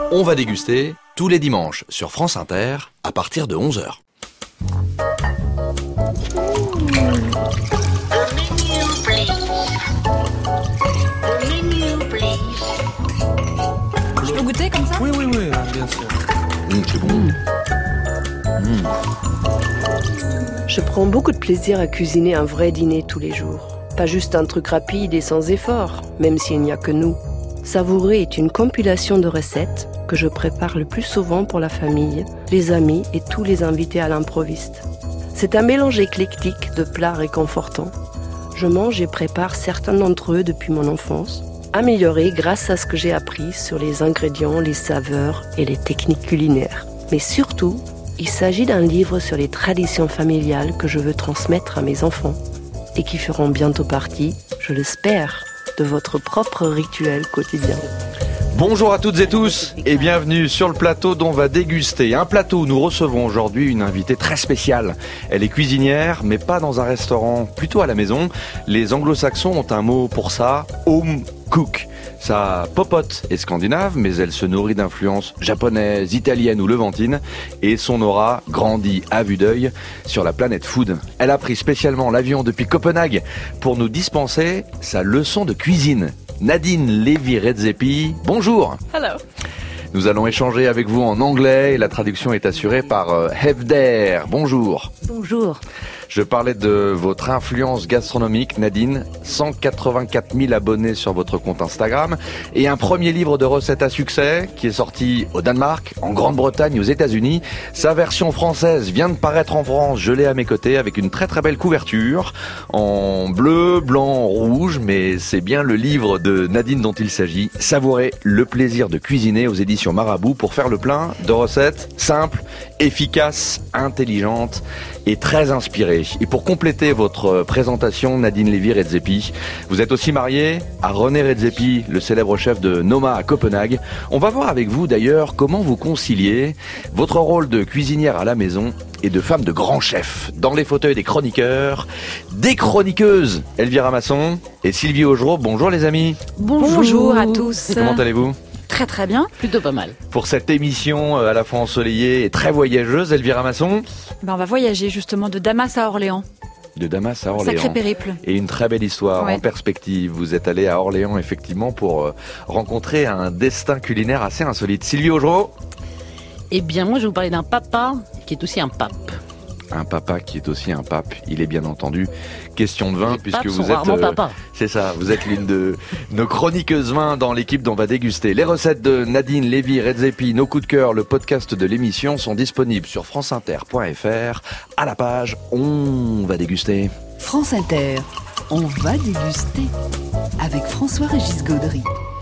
On va déguster tous les dimanches sur France Inter à partir de 11h. Je peux goûter comme ça ? Oui, bien sûr. C'est bon. Je prends beaucoup de plaisir à cuisiner un vrai dîner tous les jours. Pas juste un truc rapide et sans effort, même s'il n'y a que nous. Savourer est une compilation de recettes que je prépare le plus souvent pour la famille, les amis et tous les invités à l'improviste. C'est un mélange éclectique de plats réconfortants. Je mange et prépare certains d'entre eux depuis mon enfance, améliorés grâce à ce que j'ai appris sur les ingrédients, les saveurs et les techniques culinaires. Mais surtout, il s'agit d'un livre sur les traditions familiales que je veux transmettre à mes enfants et qui feront bientôt partie, je l'espère, de votre propre rituel quotidien. Bonjour à toutes et tous et bienvenue sur le plateau d'On va déguster. Un plateau où nous recevons aujourd'hui une invitée très spéciale. Elle est cuisinière, mais pas dans un restaurant, plutôt à la maison. Les anglo-saxons ont un mot pour ça, home cook. Sa popote est scandinave, mais elle se nourrit d'influences japonaises, italiennes ou levantines, et son aura grandit à vue d'œil sur la planète food. Elle a pris spécialement l'avion depuis Copenhague pour nous dispenser sa leçon de cuisine. Nadine Lévy-Redzepi, bonjour. Hello. Nous allons échanger avec vous en anglais et la traduction est assurée par Hefder. Bonjour. Bonjour. Je parlais de votre influence gastronomique, Nadine. 184 000 abonnés sur votre compte Instagram et un premier livre de recettes à succès qui est sorti au Danemark, en Grande-Bretagne, aux États-Unis. Sa version française vient de paraître en France. Je l'ai à mes côtés avec une très très belle couverture en bleu, blanc, rouge. Mais c'est bien le livre de Nadine dont il s'agit. Savourez le plaisir de cuisiner aux éditions Marabout pour faire le plein de recettes simples, efficaces, intelligentes et très inspirées. Et pour compléter votre présentation, Nadine Lévy-Redzepi, vous êtes aussi mariée à René Redzepi, le célèbre chef de Noma à Copenhague. On va voir avec vous d'ailleurs comment vous conciliez votre rôle de cuisinière à la maison et de femme de grand chef. Dans les fauteuils des chroniqueurs, des chroniqueuses, Elvira Masson et Sylvie Augereau. Bonjour les amis. Bonjour à tous. Comment allez-vous ? Très très bien. Plutôt pas mal. Pour cette émission à la fois ensoleillée et très voyageuse, Elvira Masson. On va voyager justement de Damas à Orléans. De Damas à Orléans. Sacré périple. Et une très belle histoire en perspective. Vous êtes allé à Orléans effectivement pour rencontrer un destin culinaire assez insolite. Sylvie Augereau. Eh bien moi je vais vous parler d'un papa qui est aussi un pape. Un papa qui est aussi un pape, il est bien entendu question de vin les puisque papes vous sont êtes rarement papa. C'est ça, vous êtes l'une de nos chroniqueuses vin dans l'équipe dont on va déguster. Les recettes de Nadine Lévy-Redzepi, nos coups de cœur, le podcast de l'émission sont disponibles sur franceinter.fr à la page On va déguster. France Inter, on va déguster avec François-Régis Gaudry.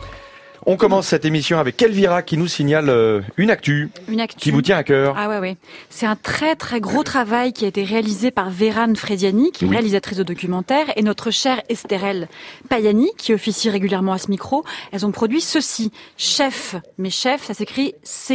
On commence cette émission avec Elvira qui nous signale une actu qui vous tient à cœur. Ah ouais. C'est un très très gros travail qui a été réalisé par Vérane Frediani, qui est réalisatrice de documentaire, et notre chère Estherelle Payani, qui officie régulièrement à ce micro. Elles ont produit ceci. Chef. Mais chef, ça s'écrit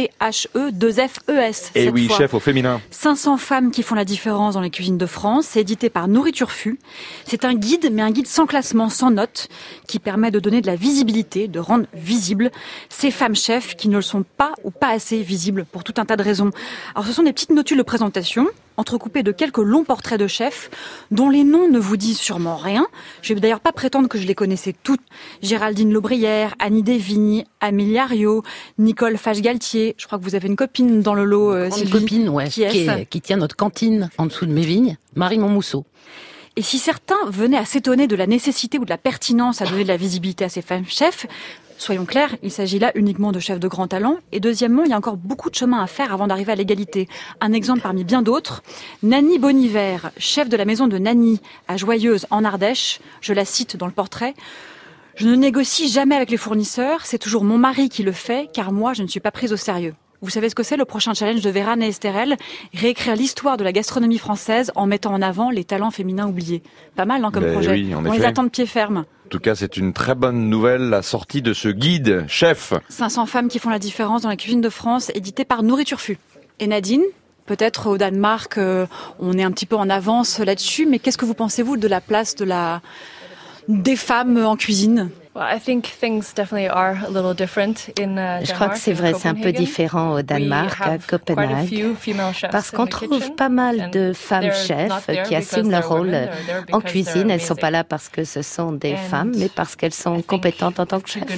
C-H-E-2-F-E-S. Et oui, fois. chef au féminin. 500 femmes qui font la différence dans les cuisines de France. C'est édité par Nourriture Fu. C'est un guide, mais un guide sans classement, sans notes, qui permet de donner de la visibilité, de rendre visible ces femmes chefs qui ne le sont pas ou pas assez visibles pour tout un tas de raisons. Alors ce sont des petites notules de présentation entrecoupées de quelques longs portraits de chefs dont les noms ne vous disent sûrement rien. Je vais d'ailleurs pas prétendre que je les connaissais toutes. Géraldine Laubrière, Annie Desvignes, Amélie Ariot, Nicole Fache-Galtier. Je crois que vous avez une copine dans le lot, Une copine, ouais, qui tient notre cantine en dessous de mes vignes, Marie Montmousseau. Et si certains venaient à s'étonner de la nécessité ou de la pertinence à donner de la visibilité à ces femmes chefs, soyons clairs, il s'agit là uniquement de chefs de grand talent. Et deuxièmement, il y a encore beaucoup de chemin à faire avant d'arriver à l'égalité. Un exemple parmi bien d'autres, Nanny Boniver, chef de la maison de Nanny à Joyeuse en Ardèche, je la cite dans le portrait. « Je ne négocie jamais avec les fournisseurs, c'est toujours mon mari qui le fait, car moi je ne suis pas prise au sérieux. » Vous savez ce que c'est le prochain challenge de Vérane et Estherelle ? Réécrire l'histoire de la gastronomie française en mettant en avant les talents féminins oubliés. Pas mal comme projet. Oui, on les attend de pied ferme. En tout cas, c'est une très bonne nouvelle, la sortie de ce guide chef. 500 femmes qui font la différence dans la cuisine de France, édité par Nourriture Fu. Et Nadine, peut-être au Danemark, on est un petit peu en avance là-dessus, mais qu'est-ce que vous pensez, vous, de la place des femmes en cuisine ? Je crois que c'est vrai, c'est un peu différent au Danemark, à Copenhague, parce qu'on trouve pas mal de femmes chefs qui assument leur rôle en cuisine. Elles ne sont pas là parce que ce sont des femmes, mais parce qu'elles sont compétentes en tant que chefs.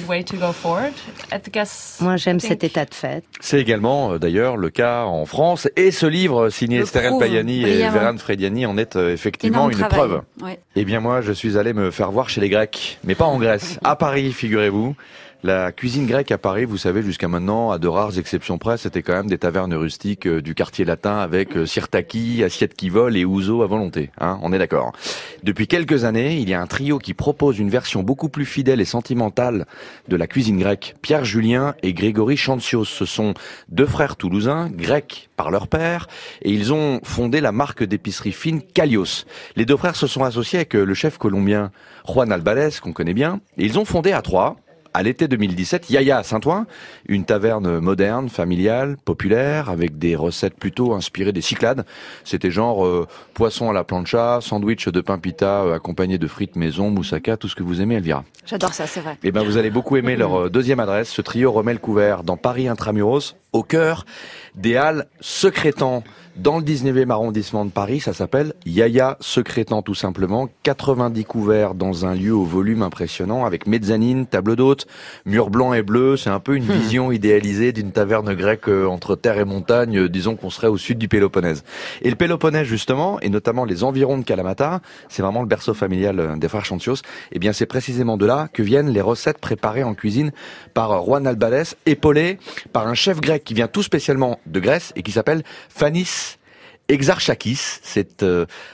Moi, j'aime cet état de fait. C'est également, d'ailleurs, le cas en France. Et ce livre, signé Esther El Payani et Véran Frediani, en est effectivement une preuve. Ouais. Eh bien, moi, je suis allé me faire voir chez les Grecs, mais pas en Grèce, à Paris, figurez-vous. La cuisine grecque à Paris, vous savez, jusqu'à maintenant, à de rares exceptions près, c'était quand même des tavernes rustiques du quartier latin avec sirtaki, assiettes qui volent et ouzo à volonté. Hein, on est d'accord. Depuis quelques années, il y a un trio qui propose une version beaucoup plus fidèle et sentimentale de la cuisine grecque. Pierre Julien et Grégory Chantios. Ce sont deux frères toulousains, grecs par leur père, et ils ont fondé la marque d'épicerie fine Kalios. Les deux frères se sont associés avec le chef colombien Juan Albales, qu'on connaît bien, et ils ont fondé à trois, à l'été 2017, Yaya à Saint-Ouen, une taverne moderne, familiale, populaire, avec des recettes plutôt inspirées des Cyclades. C'était genre poisson à la plancha, sandwich de pain pita accompagné de frites maison, moussaka, tout ce que vous aimez, Elvira. J'adore ça, c'est vrai. Eh ben, vous allez beaucoup aimer leur deuxième adresse. Ce trio remet le couvert dans Paris Intramuros, au cœur des Halles Secrétan. Dans le 19e arrondissement de Paris, ça s'appelle Yaya Secrétan tout simplement. 90 couverts dans un lieu au volume impressionnant avec mezzanine, table d'hôte, murs blancs et bleus. C'est un peu une vision idéalisée d'une taverne grecque entre terre et montagne. Disons qu'on serait au sud du Péloponnèse. Et le Péloponnèse justement, et notamment les environs de Kalamata, c'est vraiment le berceau familial des frères Chantios. Eh bien c'est précisément de là que viennent les recettes préparées en cuisine par Juan Albales, épaulé par un chef grec qui vient tout spécialement de Grèce et qui s'appelle Fanis Exarchakis. C'est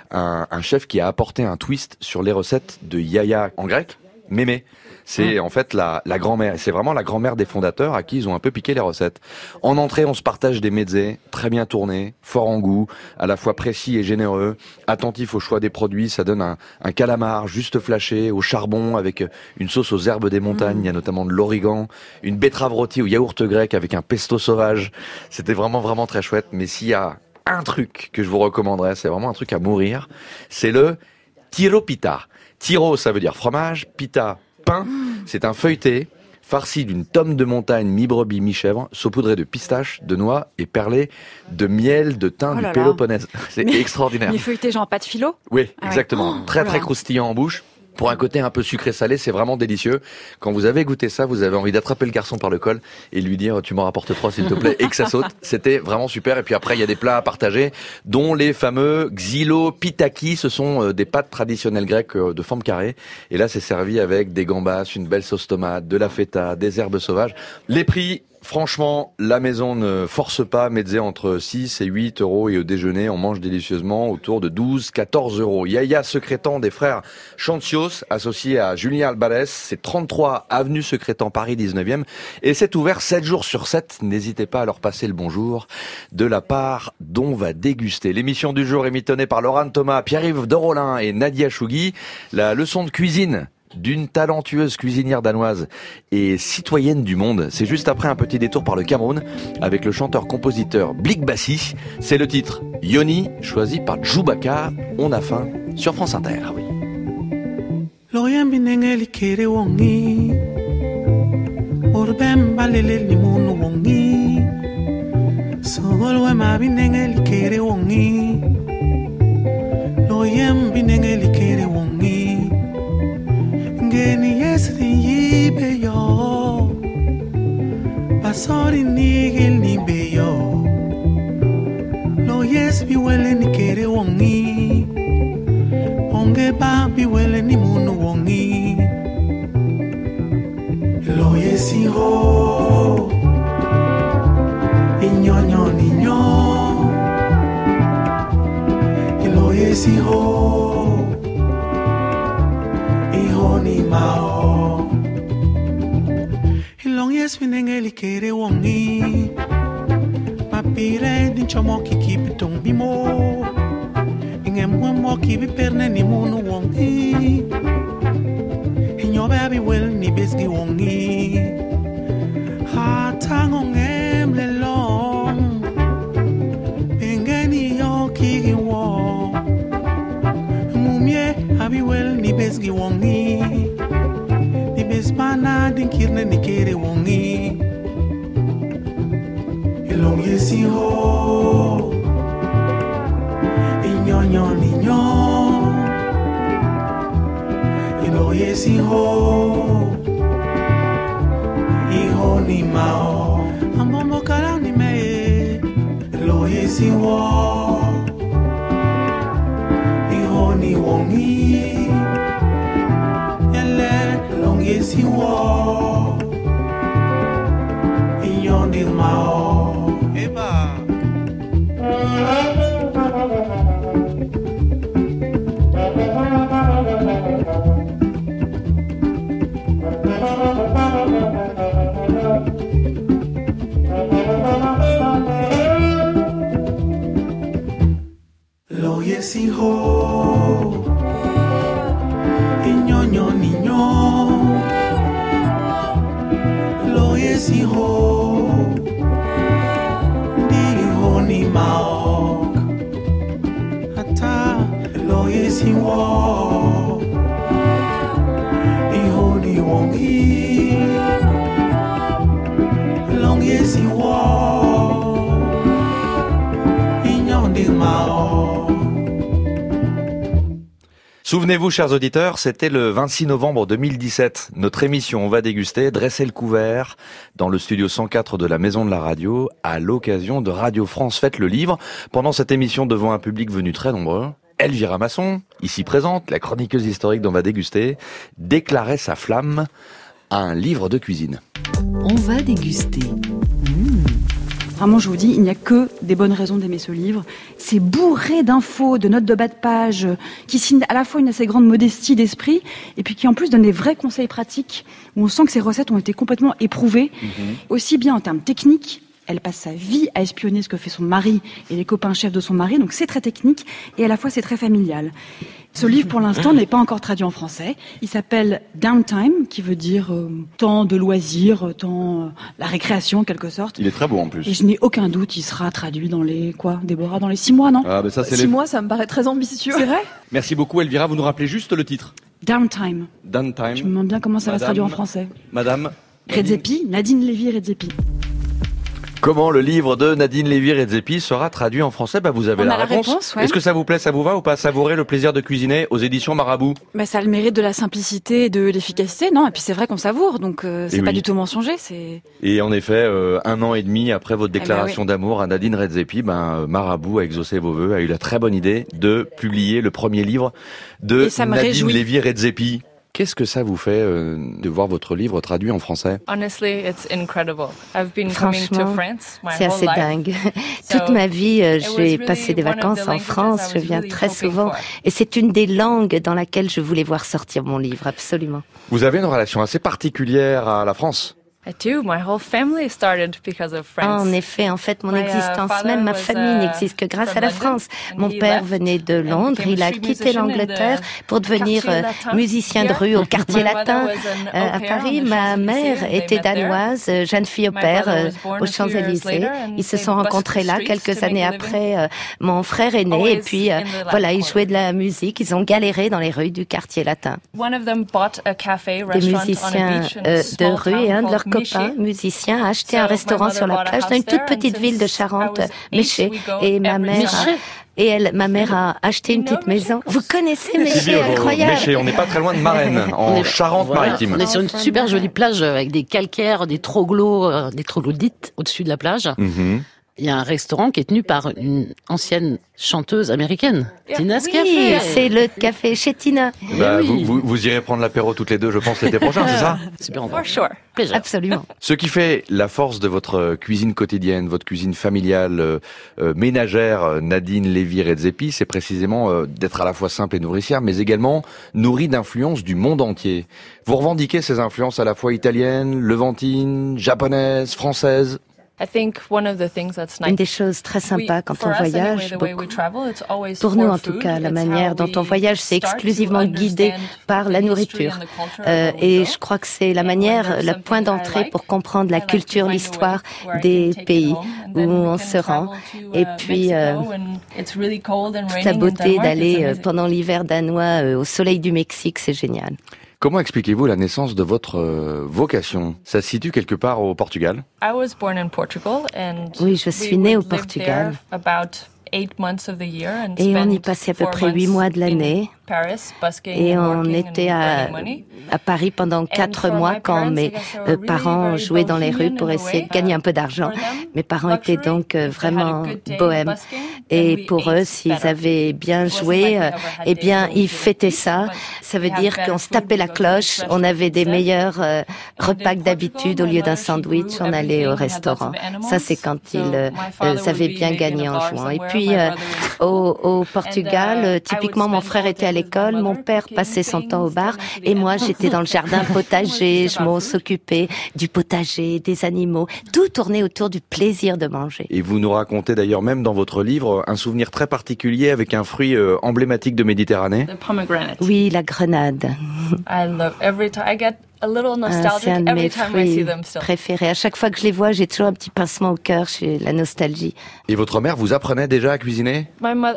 un chef qui a apporté un twist sur les recettes de Yaya en grec, Mémé. C'est en fait la grand-mère. C'est vraiment la grand-mère des fondateurs à qui ils ont un peu piqué les recettes. En entrée, on se partage des mezzés, très bien tournés, fort en goût, à la fois précis et généreux, attentif au choix des produits. Ça donne un calamar juste flashé, au charbon, avec une sauce aux herbes des montagnes. Il y a notamment de l'origan, une betterave rôtie au yaourt grec avec un pesto sauvage. C'était vraiment, vraiment très chouette. Mais s'il y a un truc que je vous recommanderais, c'est vraiment un truc à mourir, c'est le tiro pita. Tiro, ça veut dire fromage, pita, pain. C'est un feuilleté farci d'une tome de montagne mi-brebis, mi-chèvre, saupoudré de pistaches, de noix et perlé de miel de thym du Péloponnèse. C'est extraordinaire. Mi-feuilleté genre pâte philo ? Oui, exactement. Très, très croustillant en bouche. Pour un côté un peu sucré-salé, c'est vraiment délicieux. Quand vous avez goûté ça, vous avez envie d'attraper le garçon par le col et lui dire « tu m'en rapportes 3 s'il te plaît » et que ça saute. C'était vraiment super. Et puis après, il y a des plats à partager, dont les fameux xylopitaki. Ce sont des pâtes traditionnelles grecques de forme carrée. Et là, c'est servi avec des gambas, une belle sauce tomate, de la feta, des herbes sauvages. Les prix... Franchement, la maison ne force pas, mettez entre 6 et 8 euros et au déjeuner, on mange délicieusement autour de 12, 14 euros. Yaya Secrétan des frères Chantios, associé à Julien Albales, c'est 33 avenue Secrétan, Paris 19e, et c'est ouvert 7 jours sur 7. N'hésitez pas à leur passer le bonjour de la part d'On va déguster. L'émission du jour est mitonnée par Laurent Thomas, Pierre-Yves Dorolin et Nadia Chougui. La leçon de cuisine d'une talentueuse cuisinière danoise et citoyenne du monde. C'est juste après un petit détour par le Cameroun avec le chanteur-compositeur Blik Bassi. C'est le titre Yoni, choisi par Djoubaka. On a faim sur France Inter. Ah oui. Ngeni yesri yibe yo Pasori nigel nibe yo Lo yes bi wele ni kere wongi Onge ba bi wele ni munu wongi Lo yesi ho Inyonyo ninyo Lo yesi ho Ni mao Ilong yes minengeli kere wongi Mapire din chomo ki kipitong bimo Ingem mo ki bi perne ni munu wongi Inyobe abi wel ni besgi wongi Ha tango ngem le long Bengeni yo ki wo Mumye abi wel ni besgi wongi Souvenez-vous, chers auditeurs, c'était le 26 novembre 2017. Notre émission On va déguster dressait le couvert dans le studio 104 de la Maison de la Radio à l'occasion de Radio France Fête le Livre. Pendant cette émission, devant un public venu très nombreux, Elvira Masson, ici présente, la chroniqueuse historique d'On va déguster, déclarait sa flamme à un livre de cuisine. On va déguster. Vraiment, je vous dis, il n'y a que des bonnes raisons d'aimer ce livre. C'est bourré d'infos, de notes de bas de page, qui signent à la fois une assez grande modestie d'esprit, et puis qui en plus donnent des vrais conseils pratiques, où on sent que ces recettes ont été complètement éprouvées, aussi bien en termes techniques. Elle passe sa vie à espionner ce que fait son mari et les copains chefs de son mari, donc c'est très technique, et à la fois c'est très familial. Ce livre, pour l'instant, n'est pas encore traduit en français. Il s'appelle Downtime, qui veut dire temps de loisirs, temps la récréation en quelque sorte. Il est très beau en plus. Et je n'ai aucun doute, il sera traduit dans les Déborah, dans les 6 mois, non? Ah, ben ça, c'est 6 mois, ça me paraît très ambitieux. C'est vrai? Merci beaucoup, Elvira. Vous nous rappelez juste le titre? Downtime. Downtime. Je me demande bien comment ça va se traduire en français. Madame Redzepi, Nadine Lévy-Redzepi. Comment le livre de Nadine Lévy-Redzepi sera traduit en français? Vous avez la réponse. Ouais. Est-ce que ça vous plaît, ça vous va ou pas? Savourer le plaisir de cuisiner aux éditions Marabout. Ça a le mérite de la simplicité et de l'efficacité, non? Et puis c'est vrai qu'on savoure, donc c'est pas du tout mensonger. Et en effet, 1 an et demi après votre déclaration d'amour à Nadine Redzepi, Marabout a exaucé vos vœux, a eu la très bonne idée de publier le premier livre de Nadine Lévy-Redzepi. Qu'est-ce que ça vous fait de voir votre livre traduit en français? Franchement, c'est assez dingue. Toute ma vie, j'ai passé des vacances en France, je viens très souvent. Et c'est une des langues dans laquelle je voulais voir sortir mon livre, absolument. Vous avez une relation assez particulière à la France? En effet, en fait, mon existence, même ma famille n'existe que grâce à la France. Mon père venait de Londres, il a quitté l'Angleterre pour devenir musicien de rue au quartier latin à Paris. Ma mère était danoise, jeune fille au père aux Champs-Élysées. Ils se sont rencontrés là quelques années après mon frère est né et puis voilà, ils jouaient de la musique, ils ont galéré dans les rues du quartier latin. Des musiciens de rue et un de leurs copain, musicien, a acheté un restaurant sur la plage dans une toute petite ville de Charente, Méché. Et ma mère a acheté une petite maison. Vous connaissez Méché, incroyable. Méché, on n'est pas très loin de Marennes, en Charente-Maritime. On est sur une super jolie plage avec des calcaires, des troglodytes au-dessus de la plage. Il y a un restaurant qui est tenu par une ancienne chanteuse américaine, Tina Café. Oui, c'est le café chez Tina. Vous irez prendre l'apéro toutes les deux, je pense, l'été prochain, c'est ça? Super, Plaisir. Absolument. Ce qui fait la force de votre cuisine quotidienne, votre cuisine familiale, ménagère, Nadine Lévy-Redzepi, c'est précisément d'être à la fois simple et nourricière, mais également nourrie d'influences du monde entier. Vous revendiquez ces influences à la fois italiennes, levantines, japonaises, françaises? Une des choses très sympas quand on voyage beaucoup, pour nous en tout cas, la manière dont on voyage, c'est exclusivement guidé par la nourriture. Et je crois que c'est la manière, le point d'entrée pour comprendre la culture, l'histoire des pays où on se rend. Et puis, toute la beauté d'aller pendant l'hiver danois au soleil du Mexique, c'est génial. Comment expliquez-vous la naissance de votre vocation ? Ça se situe quelque part au Portugal ? Oui, je suis née au Portugal. Et on y passait à peu près 8 mois de l'année. Et on était à Paris pendant 4 mois quand mes parents jouaient dans les rues pour essayer de gagner un peu d'argent. Mes parents étaient donc vraiment bohèmes. Et pour eux, s'ils avaient bien joué, eh bien, ils fêtaient ça. Ça veut dire qu'on se tapait la cloche, on avait des meilleurs repas que d'habitude. Au lieu d'un sandwich, on allait au restaurant. Ça, c'est quand ils avaient bien gagné en jouant. Et puis, au Portugal, typiquement, mon frère était à l'école, mon père passait son temps au bar, et moi, j'étais dans le jardin potager, je m'en occupais du potager, des animaux. Tout tournait autour du plaisir de manger. Et vous nous racontez d'ailleurs même dans votre livre un souvenir très particulier avec un fruit emblématique de Méditerranée. Oui, la grenade. C'est un de mes fruits préférés. À chaque fois que je les vois, j'ai toujours un petit pincement au cœur, j'ai la nostalgie. Et votre mère vous apprenait déjà à cuisiner ? En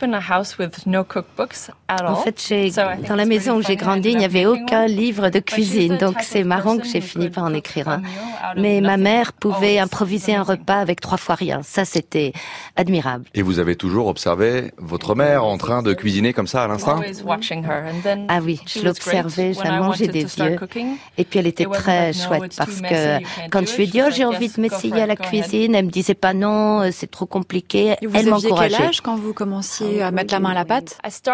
fait, dans la maison où j'ai grandi, il n'y avait aucun livre de cuisine, donc c'est marrant que j'ai fini par en écrire un. Mais ma mère pouvait improviser un repas avec 3 fois rien. Ça, c'était admirable. Et vous avez toujours observé votre mère en train de cuisiner comme ça à l'instinct ? Ah oui, je l'observais, je la mangeais des yeux. Et puis elle était très chouette parce que quand je lui ai dit « Oh, j'ai envie de m'essayer à la cuisine », elle me disait pas « Non, c'est trop compliqué ». Elle m'encourageait. Vous aviez quel âge quand vous commenciez à mettre la main à la pâte ?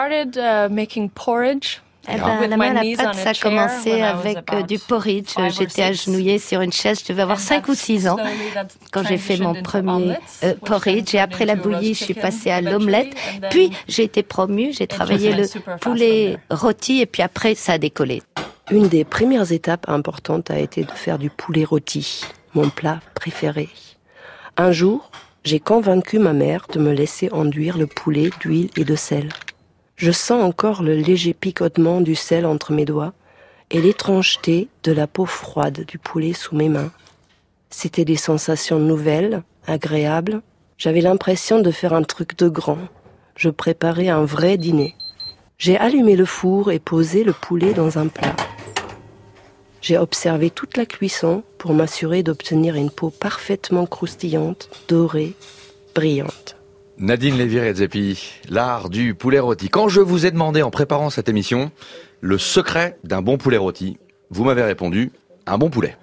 La main à la pâte, ça a commencé avec du porridge. J'étais agenouillée sur une chaise, je devais avoir 5 ou 6 ans quand j'ai fait mon premier porridge. Et après la bouillie, je suis passée à l'omelette. Puis j'ai été promue, j'ai travaillé le poulet rôti et puis après, ça a décollé. Une des premières étapes importantes a été de faire du poulet rôti, mon plat préféré. Un jour, j'ai convaincu ma mère de me laisser enduire le poulet d'huile et de sel. Je sens encore le léger picotement du sel entre mes doigts et l'étrangeté de la peau froide du poulet sous mes mains. C'était des sensations nouvelles, agréables. J'avais l'impression de faire un truc de grand. Je préparais un vrai dîner. J'ai allumé le four et posé le poulet dans un plat. J'ai observé toute la cuisson pour m'assurer d'obtenir une peau parfaitement croustillante, dorée, brillante. Nadine Lévy-Redzepi, l'art du poulet rôti. Quand je vous ai demandé en préparant cette émission le secret d'un bon poulet rôti, vous m'avez répondu un bon poulet.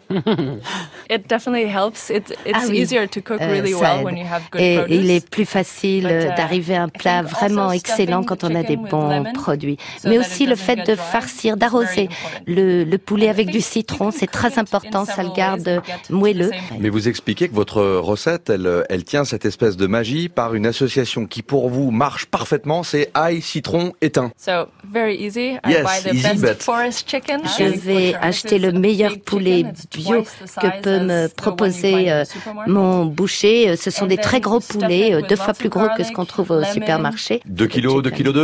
Et il est plus facile d'arriver à un plat vraiment excellent quand on a des bons produits. Mais aussi le fait de farcir, d'arroser le poulet avec du citron, c'est très important, ça le garde moelleux. Mais vous expliquez que votre recette, elle tient cette espèce de magie par une association qui pour vous marche parfaitement, c'est ail, citron, étain. Je vais acheter le meilleur poulet bio que peut me proposer mon boucher. Ce sont des très gros poulets, 2 fois plus gros que ce qu'on trouve au supermarché. 2 kilos, 2 kilos 2 ?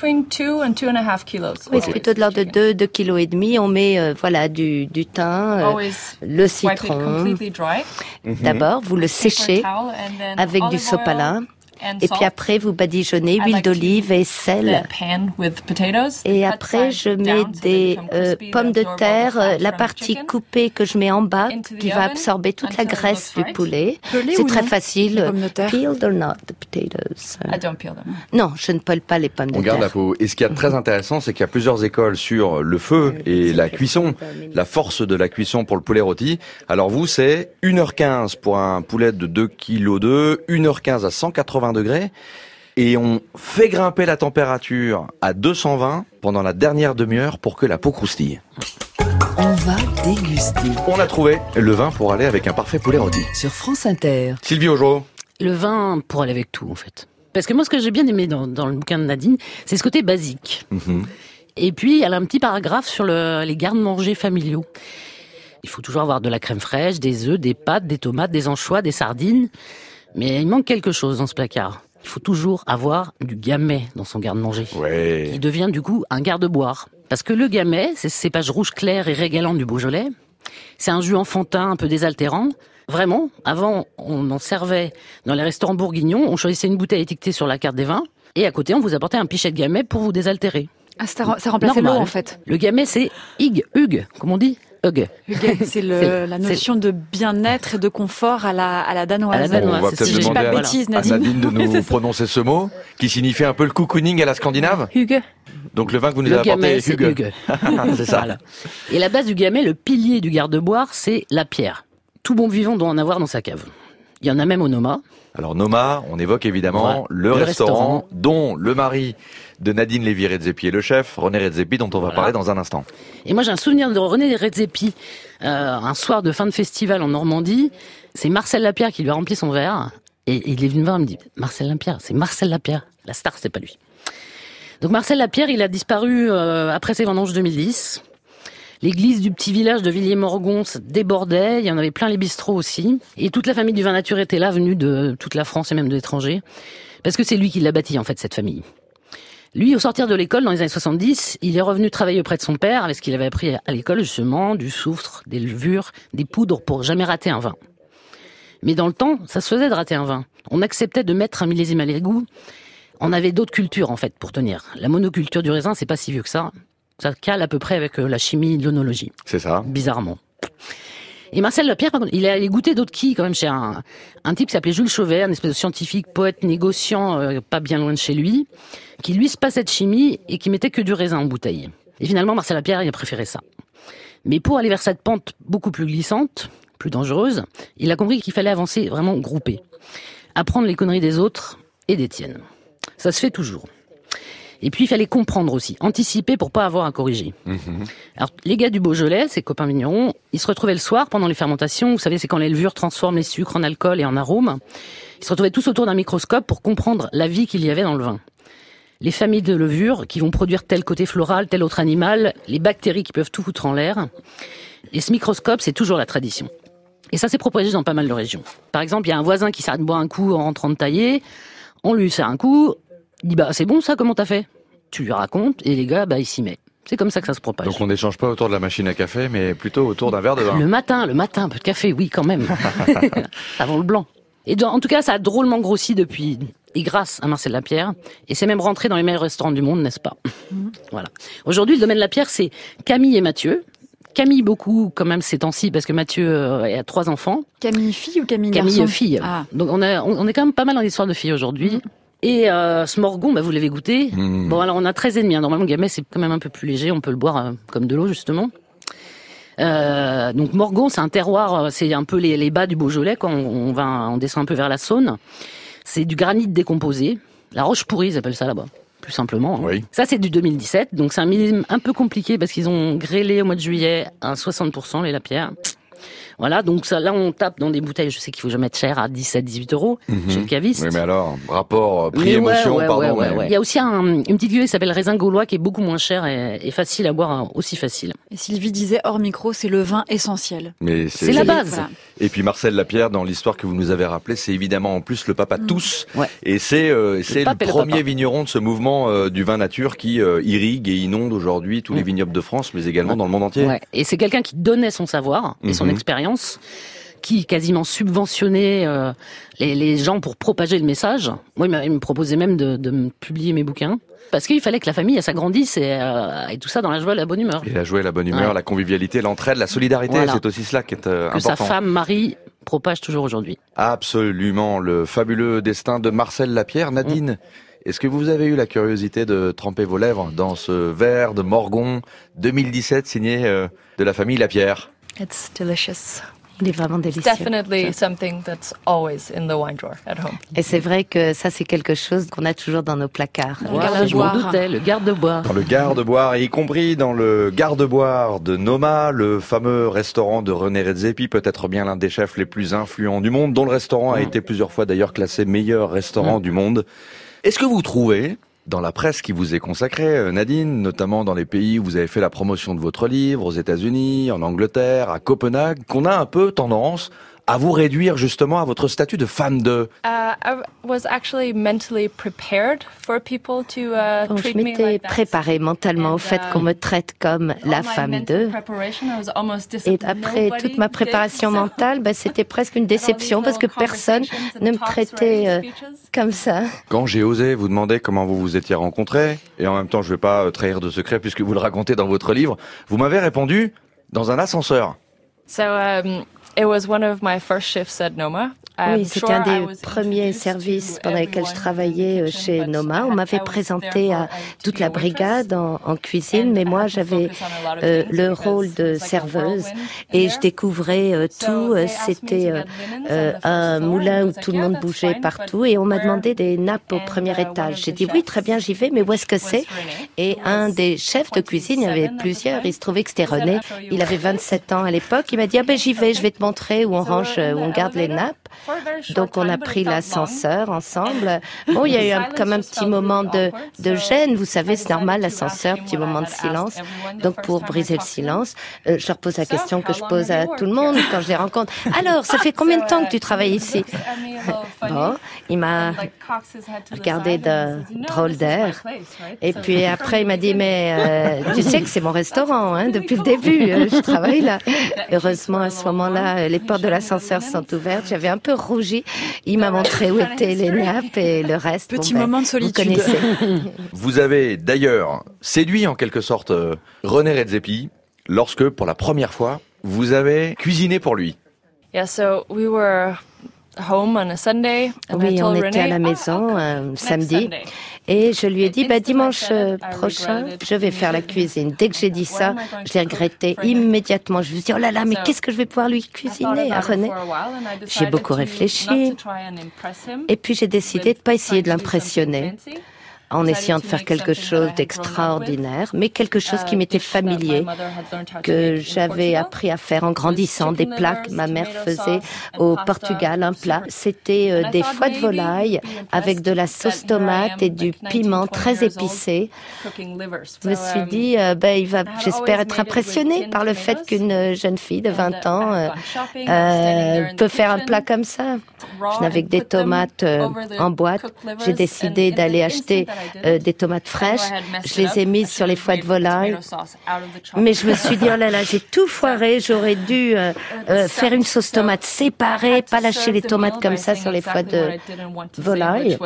Oui, c'est plutôt de l'ordre de 2 kilos et demi. On met du thym, le citron. D'abord, vous le séchez avec du sopalin. Et puis après, vous badigeonnez huile d'olive et sel. Et après, je mets des pommes de terre, la partie coupée que je mets en bas, qui va absorber toute la graisse du poulet. C'est très facile. Peeled or not, the potatoes? Non, je ne pèle pas les pommes de terre. On garde la peau. Et ce qui est très intéressant, c'est qu'il y a plusieurs écoles sur le feu et la cuisson, la force de la cuisson pour le poulet rôti. Alors vous, c'est 1h15 pour un poulet de 2 kg 2, 1h15 à 180 degrés, et on fait grimper la température à 220 pendant la dernière demi-heure pour que la peau croustille. On va déguster. On a trouvé le vin pour aller avec un parfait poulet rôti. Sur France Inter. Sylvie Augereau. Le vin pour aller avec tout, en fait. Parce que moi, ce que j'ai bien aimé dans le bouquin de Nadine, c'est ce côté basique. Et puis, elle a un petit paragraphe sur les garde-manger familiaux. Il faut toujours avoir de la crème fraîche, des œufs, des pâtes, des tomates, des anchois, des sardines. Mais il manque quelque chose dans ce placard. Il faut toujours avoir du gamay dans son garde-manger. Ouais. Qui devient du coup un garde-boire. Parce que le gamay, c'est ce cépage rouge clair et régalant du Beaujolais. C'est un jus enfantin, un peu désaltérant. Vraiment, avant, on en servait dans les restaurants bourguignons. On choisissait une bouteille étiquetée sur la carte des vins. Et à côté, on vous apportait un pichet de gamay pour vous désaltérer. Ah, ça remplaçait l'eau, en fait. Le gamay, c'est Hugues, comme on dit. Hugues, c'est la notion de bien-être et de confort à la danoise. On va peut-être demander à Nadine de nous prononcer ce mot, qui signifie un peu le cocooning à la scandinave. Hugues. Donc le vin que vous nous avez apporté, c'est Hugues. C'est ça. Voilà. Et la base du gamay, le pilier du garde-boire, c'est la pierre. Tout bon vivant doit en avoir dans sa cave. Il y en a même au Noma. Alors Noma, on évoque évidemment le restaurant dont le mari de Nadine Lévy-Redzepi est le chef, René Redzepi, dont on va parler dans un instant. Et moi j'ai un souvenir de René Redzepi, un soir de fin de festival en Normandie. C'est Marcel Lapierre qui lui a rempli son verre. Et il est venu me voir et me dit « Marcel Lapierre, c'est Marcel Lapierre. La star, c'est pas lui. » Donc Marcel Lapierre, il a disparu après ses vendanges 2010. L'église du petit village de Villiers-Morgon débordait, il y en avait plein les bistrots aussi. Et toute la famille du vin nature était là, venue de toute la France et même de l'étranger. Parce que c'est lui qui l'a bâti, en fait, cette famille. Lui, au sortir de l'école, dans les années 70, il est revenu travailler auprès de son père, avec ce qu'il avait appris à l'école, justement, du soufre, des levures, des poudres pour jamais rater un vin. Mais dans le temps, ça se faisait de rater un vin. On acceptait de mettre un millésime à l'égout. On avait d'autres cultures, en fait, pour tenir. La monoculture du raisin, c'est pas si vieux que ça. Ça cale à peu près avec la chimie, l'œnologie. C'est ça. Bizarrement. Et Marcel Lapierre, il est allé goûter d'autres quilles quand même chez un type qui s'appelait Jules Chauvet, un espèce de scientifique, poète, négociant, pas bien loin de chez lui, qui lui se passait de chimie et qui mettait que du raisin en bouteille. Et finalement, Marcel Lapierre, il a préféré ça. Mais pour aller vers cette pente beaucoup plus glissante, plus dangereuse, il a compris qu'il fallait avancer vraiment groupé. Apprendre les conneries des autres et des tiennes. Ça se fait toujours. Et puis, il fallait comprendre aussi, anticiper pour pas avoir à corriger. Alors, les gars du Beaujolais, ces copains vignerons, ils se retrouvaient le soir pendant les fermentations. Vous savez, c'est quand les levures transforment les sucres en alcool et en arômes. Ils se retrouvaient tous autour d'un microscope pour comprendre la vie qu'il y avait dans le vin. Les familles de levures qui vont produire tel côté floral, tel autre animal, les bactéries qui peuvent tout foutre en l'air. Et ce microscope, c'est toujours la tradition. Et ça s'est propagé dans pas mal de régions. Par exemple, il y a un voisin qui s'arrête de boire un coup en rentrant de tailler. On lui sert un coup. Il dit, c'est bon ça, comment t'as fait? Tu lui racontes, et les gars, il s'y met. C'est comme ça que ça se propage. Donc on n'échange pas autour de la machine à café, mais plutôt autour d'un verre de vin. Le matin, un peu de café, oui, quand même. Avant le blanc. Et en tout cas, ça a drôlement grossi depuis, et grâce à Marcel Lapierre. Et c'est même rentré dans les meilleurs restaurants du monde, n'est-ce pas? Voilà. Aujourd'hui, le domaine Lapierre, c'est Camille et Mathieu. Camille beaucoup quand même ces temps-ci parce que Mathieu a 3 enfants. Camille fille ou Camille garçon? Camille fille. Ah. Donc on est quand même pas mal dans l'histoire de filles aujourd'hui. Et ce morgon, vous l'avez goûté. Bon, alors on a 13,5. Normalement, le gamay, c'est quand même un peu plus léger. On peut le boire comme de l'eau, justement. Donc morgon, c'est un terroir, c'est un peu les bas du Beaujolais quand on descend un peu vers la Saône. C'est du granit décomposé. La roche pourrie, ils appellent ça là-bas, plus simplement. Oui. Ça, c'est du 2017. Donc c'est un millésime un peu compliqué parce qu'ils ont grêlé au mois de juillet à 60% les Lapierre. Voilà, donc ça, là, on tape dans des bouteilles, je sais qu'il faut jamais être cher, à 17-18 € chez le caviste. Oui, mais alors, rapport prix-émotion, pardon. Ouais. Il y a aussi une petite cuvée qui s'appelle raisin gaulois, qui est beaucoup moins cher et facile à boire, aussi facile. Et Sylvie disait, hors micro, c'est le vin essentiel. Mais c'est la base. Voilà. Et puis Marcel Lapierre, dans l'histoire que vous nous avez rappelée, c'est évidemment en plus le papa de tous. Ouais. Et c'est le premier vigneron de ce mouvement du vin nature qui irrigue et inonde aujourd'hui tous les vignobles de France, mais également dans le monde entier. Ouais. Et c'est quelqu'un qui donnait son savoir et son expérience, qui quasiment subventionnait les gens pour propager le message. Moi, il me proposait même de publier mes bouquins. Parce qu'il fallait que la famille s'agrandisse et tout ça dans la joie et la bonne humeur. Et la joie et la bonne humeur, la convivialité, l'entraide, la solidarité, c'est aussi cela qui est important. Que sa femme, Marie, propage toujours aujourd'hui. Absolument, le fabuleux destin de Marcel Lapierre. Nadine, est-ce que vous avez eu la curiosité de tremper vos lèvres dans ce verre de Morgon 2017 signé de la famille Lapierre? It's delicious. Il est vraiment délicieux. It's definitely something that's always in the wine drawer at home. Et c'est vrai que ça, c'est quelque chose qu'on a toujours dans nos placards. Voilà, je m'en doutais, le garde-boire. Dans le garde-boire, y compris dans le garde-boire de Noma, le fameux restaurant de René Redzepi, peut-être bien l'un des chefs les plus influents du monde, dont le restaurant a été plusieurs fois d'ailleurs classé meilleur restaurant du monde. Est-ce que vous trouvez, dans la presse qui vous est consacrée, Nadine, notamment dans les pays où vous avez fait la promotion de votre livre, aux États-Unis, en Angleterre, à Copenhague, qu'on a un peu tendance à vous réduire justement à votre statut de femme de... I was actually mentally prepared for people to treat je m'étais préparée mentalement au fait qu'on me traite comme la femme de. Et après toute ma préparation mentale, c'était presque une déception parce que personne ne me traitait comme ça. Quand j'ai osé vous demander comment vous vous étiez rencontrés, et en même temps je ne vais pas trahir de secret puisque vous le racontez dans votre livre, vous m'avez répondu dans un ascenseur. So, it was one of my first shifts at Noma. Oui, c'était un des premiers services pendant lesquels je travaillais chez Noma. On m'avait présenté à toute la brigade en cuisine, mais moi j'avais le rôle de serveuse et je découvrais tout. C'était un moulin où tout le monde bougeait partout et on m'a demandé des nappes au premier étage. J'ai dit oui, très bien, j'y vais, mais où est-ce que c'est? Et un des chefs de cuisine, il y en avait plusieurs, il se trouvait que c'était René. Il avait 27 ans à l'époque. Il m'a dit j'y vais, je vais te montrer où on range, où on garde les nappes. Donc on a pris l'ascenseur ensemble. Bon, il y a eu comme un petit moment de gêne. Vous savez, c'est normal, l'ascenseur, petit moment de silence. Donc pour briser le silence, je leur pose la question que je pose à tout le monde quand je les rencontre. Alors, ça fait combien de temps que tu travailles ici? Bon, il m'a regardé d'un drôle d'air. Et puis après, il m'a dit, mais tu sais que c'est mon restaurant, hein, depuis le début, je travaille là. Heureusement, à ce moment-là, les portes de l'ascenseur sont ouvertes. J'avais un peu rougi. Il m'a montré où étaient les nappes et le reste. Petit moment de solitude. Vous connaissez. Vous avez d'ailleurs séduit en quelque sorte René Redzepi lorsque, pour la première fois, vous avez cuisiné pour lui. Yeah, so we were home on a Sunday. Oui, on était à la maison un samedi et je lui ai dit dimanche prochain, je vais faire la cuisine. Dès que j'ai dit ça, je l'ai regretté immédiatement. Je me suis dit, oh là là, mais qu'est-ce que je vais pouvoir lui cuisiner à René? J'ai beaucoup réfléchi et puis j'ai décidé de pas essayer de l'impressionner en essayant de faire quelque chose d'extraordinaire, mais quelque chose qui m'était familier, que j'avais appris à faire en grandissant, des plats que ma mère faisait au Portugal, un plat. C'était des foies de volaille avec de la sauce tomate et du piment très épicé. Je me suis dit, il va, j'espère être impressionné par le fait qu'une jeune fille de 20 ans peut faire un plat comme ça. Je n'avais que des tomates en boîte. J'ai décidé d'aller acheter des tomates fraîches. Je les ai mises sur les foies de volaille. Mais je me suis dit, oh là là, j'ai tout foiré. J'aurais dû faire une sauce tomate séparée, pas lâcher les tomates comme ça sur les foies de volaille.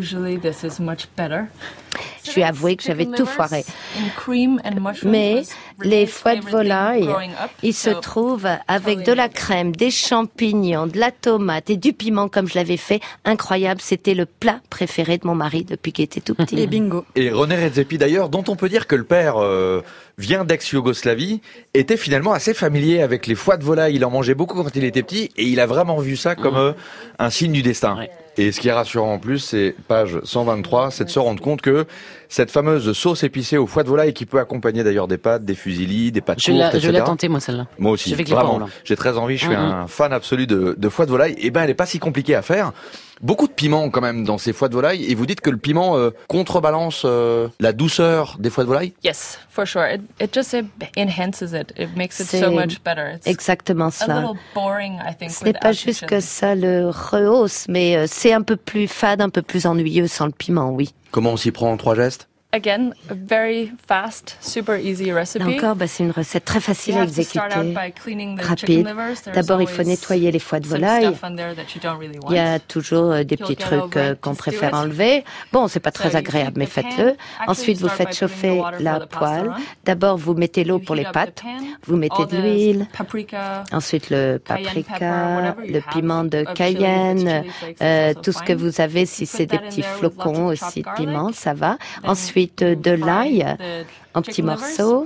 Je lui ai avoué que j'avais tout foiré. Mais les foies de volaille, ils se trouvent avec de la crème, des champignons, de la tomate et du piment comme je l'avais fait. Incroyable, c'était le plat préféré de mon mari depuis qu'il était tout petit. Et bingo. Et René Redzepi d'ailleurs, dont on peut dire que le père vient d'ex-Yougoslavie, était finalement assez familier avec les foies de volaille. Il en mangeait beaucoup quand il était petit et il a vraiment vu ça comme un signe du destin. Ouais. Et ce qui est rassurant en plus, c'est page 123, c'est de se rendre compte que cette fameuse sauce épicée aux foies de volaille qui peut accompagner d'ailleurs des pâtes, des fusillis, des pâtes courtes, etc. Je l'ai tenté moi celle-là. Moi aussi, vraiment. J'ai très envie, je suis un fan absolu de foies de volaille. Et elle est pas si compliquée à faire. Beaucoup de piment quand même dans ces foies de volaille. Et vous dites que le piment contrebalance la douceur des foies de volaille? Yes, for sure. It just enhances it. It makes it so much better. It's exactement cela. Ce n'est pas juste que ça le rehausse, mais c'est un peu plus fade, un peu plus ennuyeux sans le piment, oui. Comment on s'y prend en 3 gestes? Again, a very fast, super easy recipe. Là encore, c'est une recette très facile à exécuter, rapide. D'abord, il faut nettoyer les foies de volaille. Il y a toujours des petits trucs qu'on préfère enlever. Bon, c'est pas très agréable, mais faites-le. Ensuite, vous faites chauffer la poêle. D'abord, vous mettez l'eau pour les pâtes. Vous mettez de l'huile. Ensuite, le paprika, le piment de Cayenne, tout ce que vous avez. Si c'est des petits flocons aussi de piment, ça va. Ensuite, de l'ail en petits morceaux.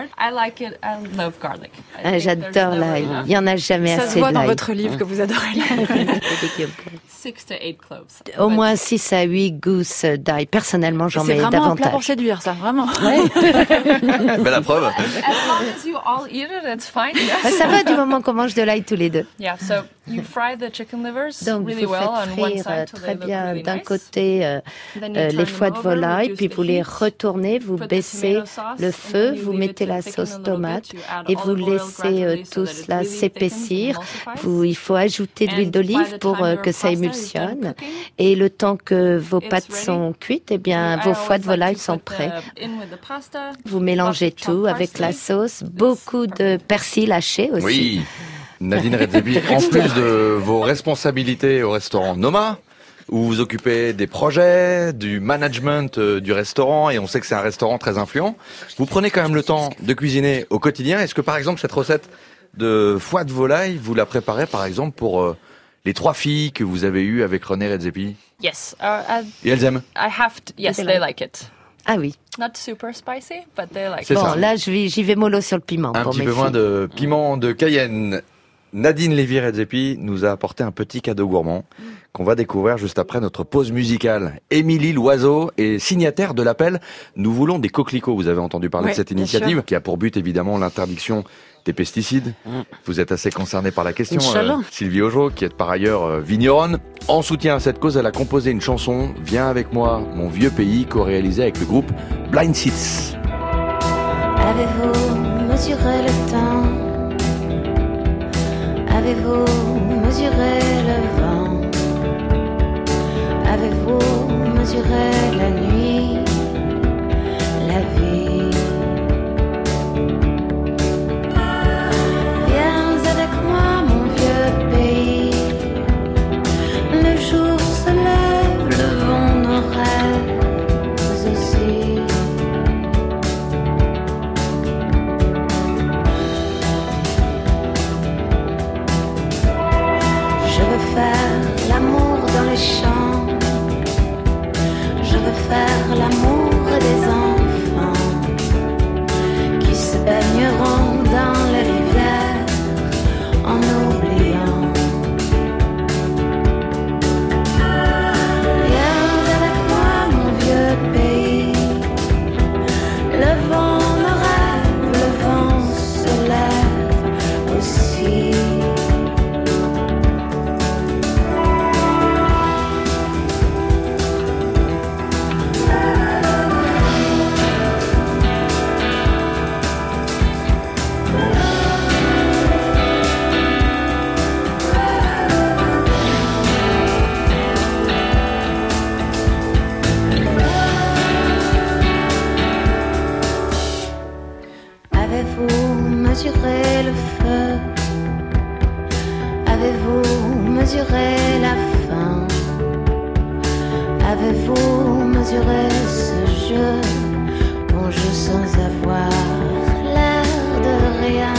J'adore l'ail. Il n'y en a jamais assez de l'ail. Ça se voit dans votre livre que vous adorez l'ail. Au moins 6 à 8 gousses d'ail. Personnellement, j'en mets davantage. C'est vraiment un plat pour séduire, ça, vraiment. Ben, la preuve. Ça va du moment qu'on mange de l'ail tous les deux. Donc, vous faites frire très bien d'un côté les foies de volaille, puis vous les retournez, vous baissez le feu, vous mettez la sauce tomate et vous laissez tout cela s'épaissir. Il faut ajouter de l'huile d'olive pour que ça émulsionne. Et le temps que vos pâtes sont cuites, eh bien, vos foies de volaille sont prêts. Vous mélangez tout avec la sauce, beaucoup de persil haché aussi. Oui, Nadine Redzepi, en plus de vos responsabilités au restaurant Noma, où vous occupez des projets, du management du restaurant, et on sait que c'est un restaurant très influent, vous prenez quand même le temps de cuisiner au quotidien. Est-ce que par exemple cette recette de foie de volaille, vous la préparez par exemple pour les 3 filles que vous avez eues avec René Redzepi? Yes. Et elles aiment? Yes, they like it. Ah oui. Not super spicy, but they like it. Bon, là, j'y vais mollo sur le piment. Un petit peu moins de piment de Cayenne. Nadine Lévy Redzepi nous a apporté un petit cadeau gourmand qu'on va découvrir juste après notre pause musicale. Émilie Loiseau est signataire de l'appel « Nous voulons des coquelicots ». Vous avez entendu parler de cette initiative qui a pour but évidemment l'interdiction des pesticides. Vous êtes assez concerné par la question, Sylvie Augeot, qui est par ailleurs vigneronne. En soutien à cette cause, elle a composé une chanson « Viens avec moi, mon vieux pays » co-réalisée avec le groupe Blind Seeds. Avez-vous mesuré le temps? Avez-vous mesuré le vent? Avez-vous mesuré la nuit, la vie? Viens avec moi, mon vieux pays. Le jour se lève, le vent nos rêves aussi. Je veux faire l'amour dans les champs. Je veux faire l'amour des enfants qui se baigneront dans les rivières en oubliant. Viens avec moi, mon vieux pays. Le vent me rêve, le vent se lève aussi. Avez-vous mesuré le feu? Avez-vous mesuré la faim? Avez-vous mesuré ce jeu qu'on joue sans avoir l'air de rien?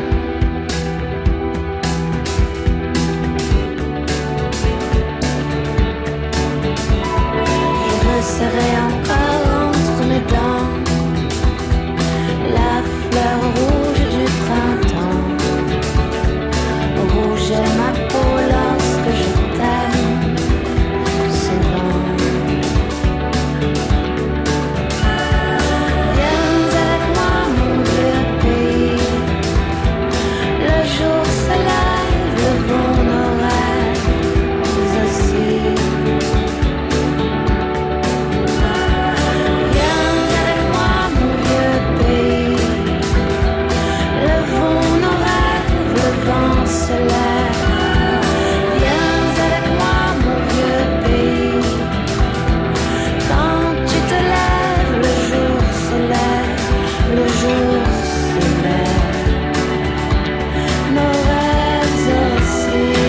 Je veux serrer encore entre mes dents la fleur rouge du printemps. Rouge est ma peau lorsque je t'aime souvent. Viens avec moi, mon vieux pays. Le jour se lève, le vent nos rêves aussi. Viens avec moi, mon vieux pays. Le vent nos rêves, le vent se lève. Viens avec moi, mon vieux pays. Quand tu te lèves, le jour se lève, le jour se lève. Nos rêves aussi.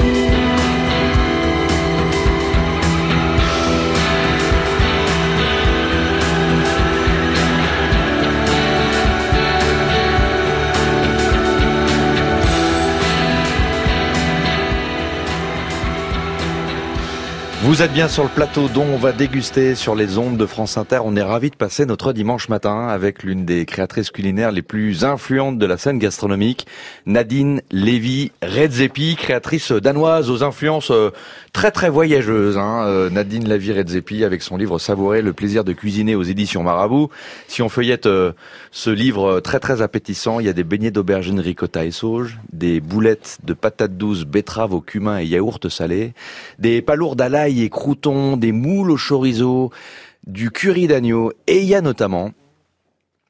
Vous êtes bien sur le plateau dont on va déguster sur les ondes de France Inter. On est ravis de passer notre dimanche matin avec l'une des créatrices culinaires les plus influentes de la scène gastronomique, Nadine Lévy Redzepi, créatrice danoise aux influences très très voyageuses. Nadine Lévy Redzepi avec son livre Savourer le plaisir de cuisiner aux éditions Marabout. Si on feuillette ce livre très très appétissant, il y a des beignets d'aubergine ricotta et sauge, des boulettes de patates douces, betteraves au cumin et yaourt salé, des palourdes à l'ail et croûtons, des moules au chorizo, du curry d'agneau, et il y a notamment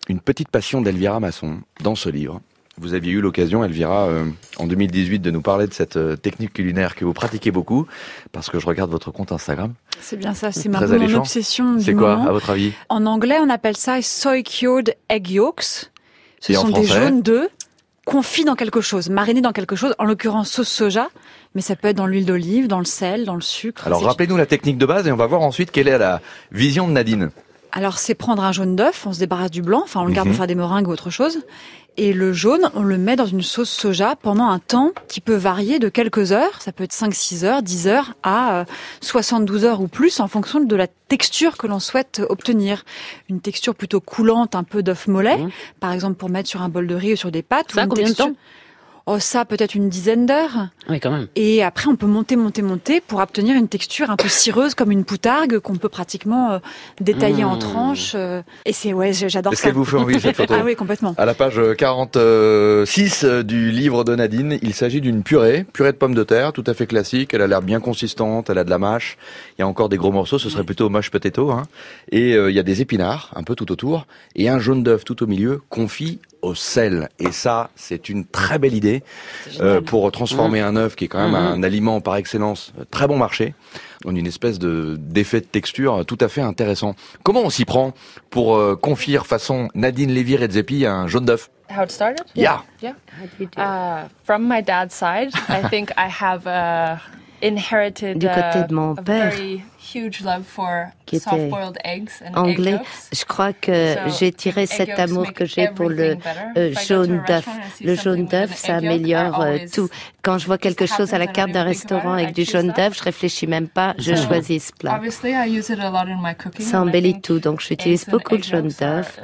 une petite passion d'Elvira Masson dans ce livre. Vous aviez eu l'occasion, Elvira, en 2018, de nous parler de cette technique culinaire que vous pratiquez beaucoup, parce que je regarde votre compte Instagram. C'est bien ça, c'est ma mon obsession du C'est quoi, moment. à votre avis? En anglais, on appelle ça soy cured egg yolks. Ce sont des français jaunes d'œufs confits dans quelque chose, marinés dans quelque chose, en l'occurrence sauce soja, mais ça peut être dans l'huile d'olive, dans le sel, dans le sucre. Alors rappelez-nous la technique de base et on va voir ensuite quelle est la vision de Nadine. Alors c'est prendre un jaune d'œuf, on se débarrasse du blanc, enfin on le garde pour faire des meringues ou autre chose. Et le jaune, on le met dans une sauce soja pendant un temps qui peut varier de quelques heures. Ça peut être 5-6 heures, 10 heures à 72 heures ou plus en fonction de la texture que l'on souhaite obtenir. Une texture plutôt coulante, un peu d'œuf mollet, par exemple pour mettre sur un bol de riz ou sur des pâtes. Ça, combien de temps ? Oh, ça, peut-être une dizaine d'heures. Oui, quand même. Et après, on peut monter pour obtenir une texture un peu cireuse comme une poutargue qu'on peut pratiquement détailler en tranches. Et j'adore ça. Est-ce qu'elle vous fait envie, cette photo ? Ah oui, complètement. À la page 46 du livre de Nadine, il s'agit d'une purée de pommes de terre, tout à fait classique. Elle a l'air bien consistante, elle a de la mâche. Il y a encore des gros morceaux, ce serait plutôt mashed potato. Et il y a des épinards, un peu tout autour, et un jaune d'œuf tout au milieu, confit au sel. Et ça, c'est une très belle idée pour transformer un œuf qui est quand même un aliment par excellence, très bon marché, en une espèce d'effet de texture tout à fait intéressant. Comment on s'y prend pour confire façon Nadine Lévy-Redzepi un jaune d'œuf? How it started? Yeah. From my dad's side, I think I have inherited du côté de mon père, huge love for qui était soft-boiled eggs and anglais, egg yolks. je crois que j'ai tiré cet amour que j'ai pour le jaune d'œuf. Le jaune d'œuf, ça améliore tout. Quand je vois quelque chose à la carte d'un restaurant avec du jaune d'œuf, je réfléchis même pas, je choisis ce plat. Ça embellit tout, donc j'utilise beaucoup de jaune d'œuf.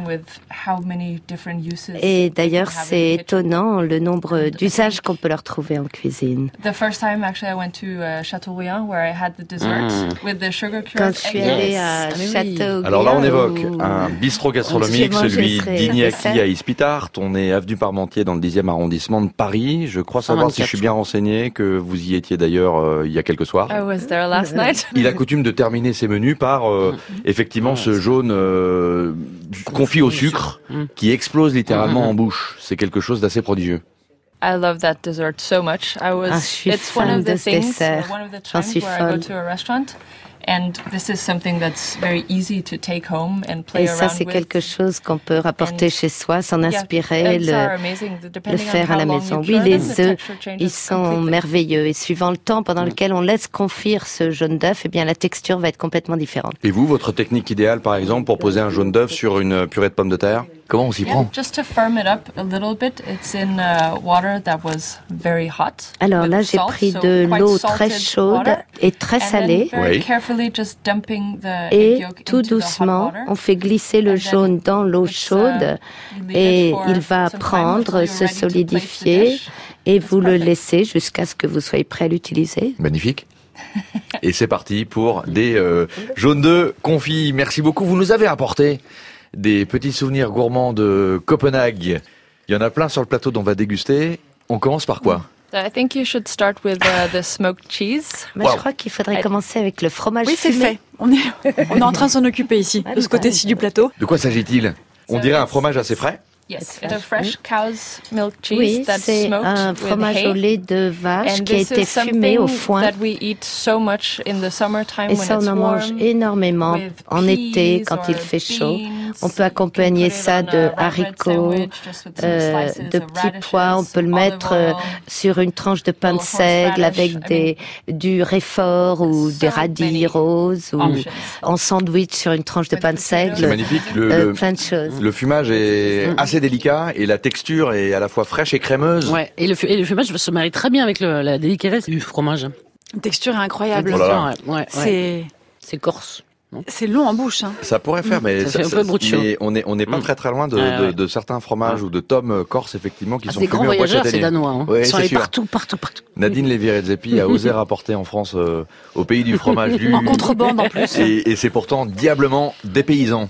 Et d'ailleurs, c'est étonnant le nombre d'usages qu'on peut leur trouver en cuisine. Quand je suis allée à Châteauguay... Alors là, on évoque un bistrot gastronomique, celui d'Iñaki à Ispitart. On est avenue Parmentier dans le 10e arrondissement de Paris. Je crois savoir, si je suis bien renseigné, que vous y étiez d'ailleurs il y a quelques soirs. I was there last night. Il a coutume de terminer ses menus par effectivement ce jaune confit au sucre qui explose littéralement en bouche. C'est quelque chose d'assez prodigieux. I love that dessert so much. Je suis fan de ce dessert. J'en suis folle. And this is something that's very easy to take home and play around with. Et ça, c'est quelque chose qu'on peut rapporter chez soi, s'en inspirer, le faire à la maison. Oui, les œufs, ils sont merveilleux. Et suivant le temps pendant lequel on laisse confire ce jaune d'œuf, eh bien, la texture va être complètement différente. Et vous, votre technique idéale, par exemple, pour poser un jaune d'œuf sur une purée de pommes de terre? Comment on s'y prend? Just to firm it up a little bit, it's in water that was very hot. Alors là, j'ai pris de l'eau très chaude et très salée. Et tout doucement, on fait glisser le jaune dans l'eau chaude et il va prendre, se solidifier et vous le laissez jusqu'à ce que vous soyez prêt à l'utiliser. Magnifique. Et c'est parti pour des jaunes d'œufs confits. Merci beaucoup. Vous nous avez apporté des petits souvenirs gourmands de Copenhague. Il y en a plein sur le plateau dont on va déguster. On commence par quoi? I think you should start with the smoked cheese. Je crois qu'il faudrait commencer avec le fromage fumé. Oui, c'est fait. On est en train de s'en occuper ici, de ce côté-ci du plateau. De quoi s'agit-il? On dirait un fromage assez frais? Yes, it's a fresh cow's milk cheese oui, that's c'est un fromage au lait de vache qui a été fumé au foin. Et ça, on en mange énormément en été quand il fait chaud. On peut accompagner ça de haricots, de petits pois. On peut le mettre sur une tranche de pain de seigle avec du réfort ou des radis roses ou en sandwich sur une tranche de pain de seigle. C'est magnifique. Plein de choses. Le fumage est assez délicat et la texture est à la fois fraîche et crémeuse. Ouais, et le fumage se marie très bien avec la délicatesse du fromage. Une texture incroyable. C'est corse. C'est long en bouche. Ça pourrait faire, mais, ça fait un peu mais on n'est pas très loin de certains fromages ou de tomes corses effectivement qui sont fumés au pois châtaignier. C'est danois. Ouais, ils sont allés partout. Nadine Lévy-Redzepi a osé rapporter en France au pays du fromage lu. En contrebande en plus. Et c'est pourtant diablement dépaysant.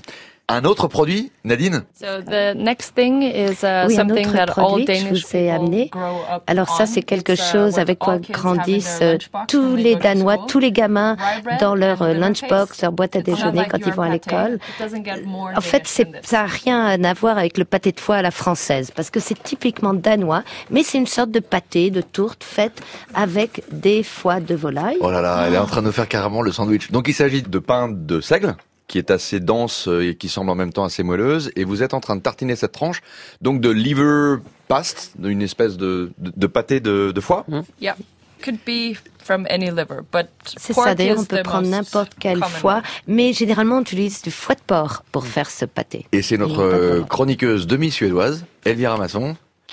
Un autre produit, Nadine? So the next thing is oui, something that all que je Danish vous ai amené. people grow up Alors ça, c'est quelque chose avec quoi grandissent tous les Danois, tous les gamins dans leur lunchbox, leur boîte à déjeuner quand ils vont à l'école. En fait, ça n'a rien à voir avec le pâté de foie à la française, parce que c'est typiquement danois, mais c'est une sorte de pâté, de tourte faite avec des foies de volaille. Oh là là, elle est en train de nous faire carrément le sandwich. Donc il s'agit de pain de seigle, qui est assez dense et qui semble en même temps assez moelleuse, et vous êtes en train de tartiner cette tranche, donc de liver paste, d'une espèce de pâté de foie. Yeah, could be from any liver, but c'est ça, d'ailleurs on peut prendre n'importe quel foie, mais généralement on utilise du foie de porc pour faire ce pâté. Et c'est notre chroniqueuse demi-suédoise, Elvira Masson,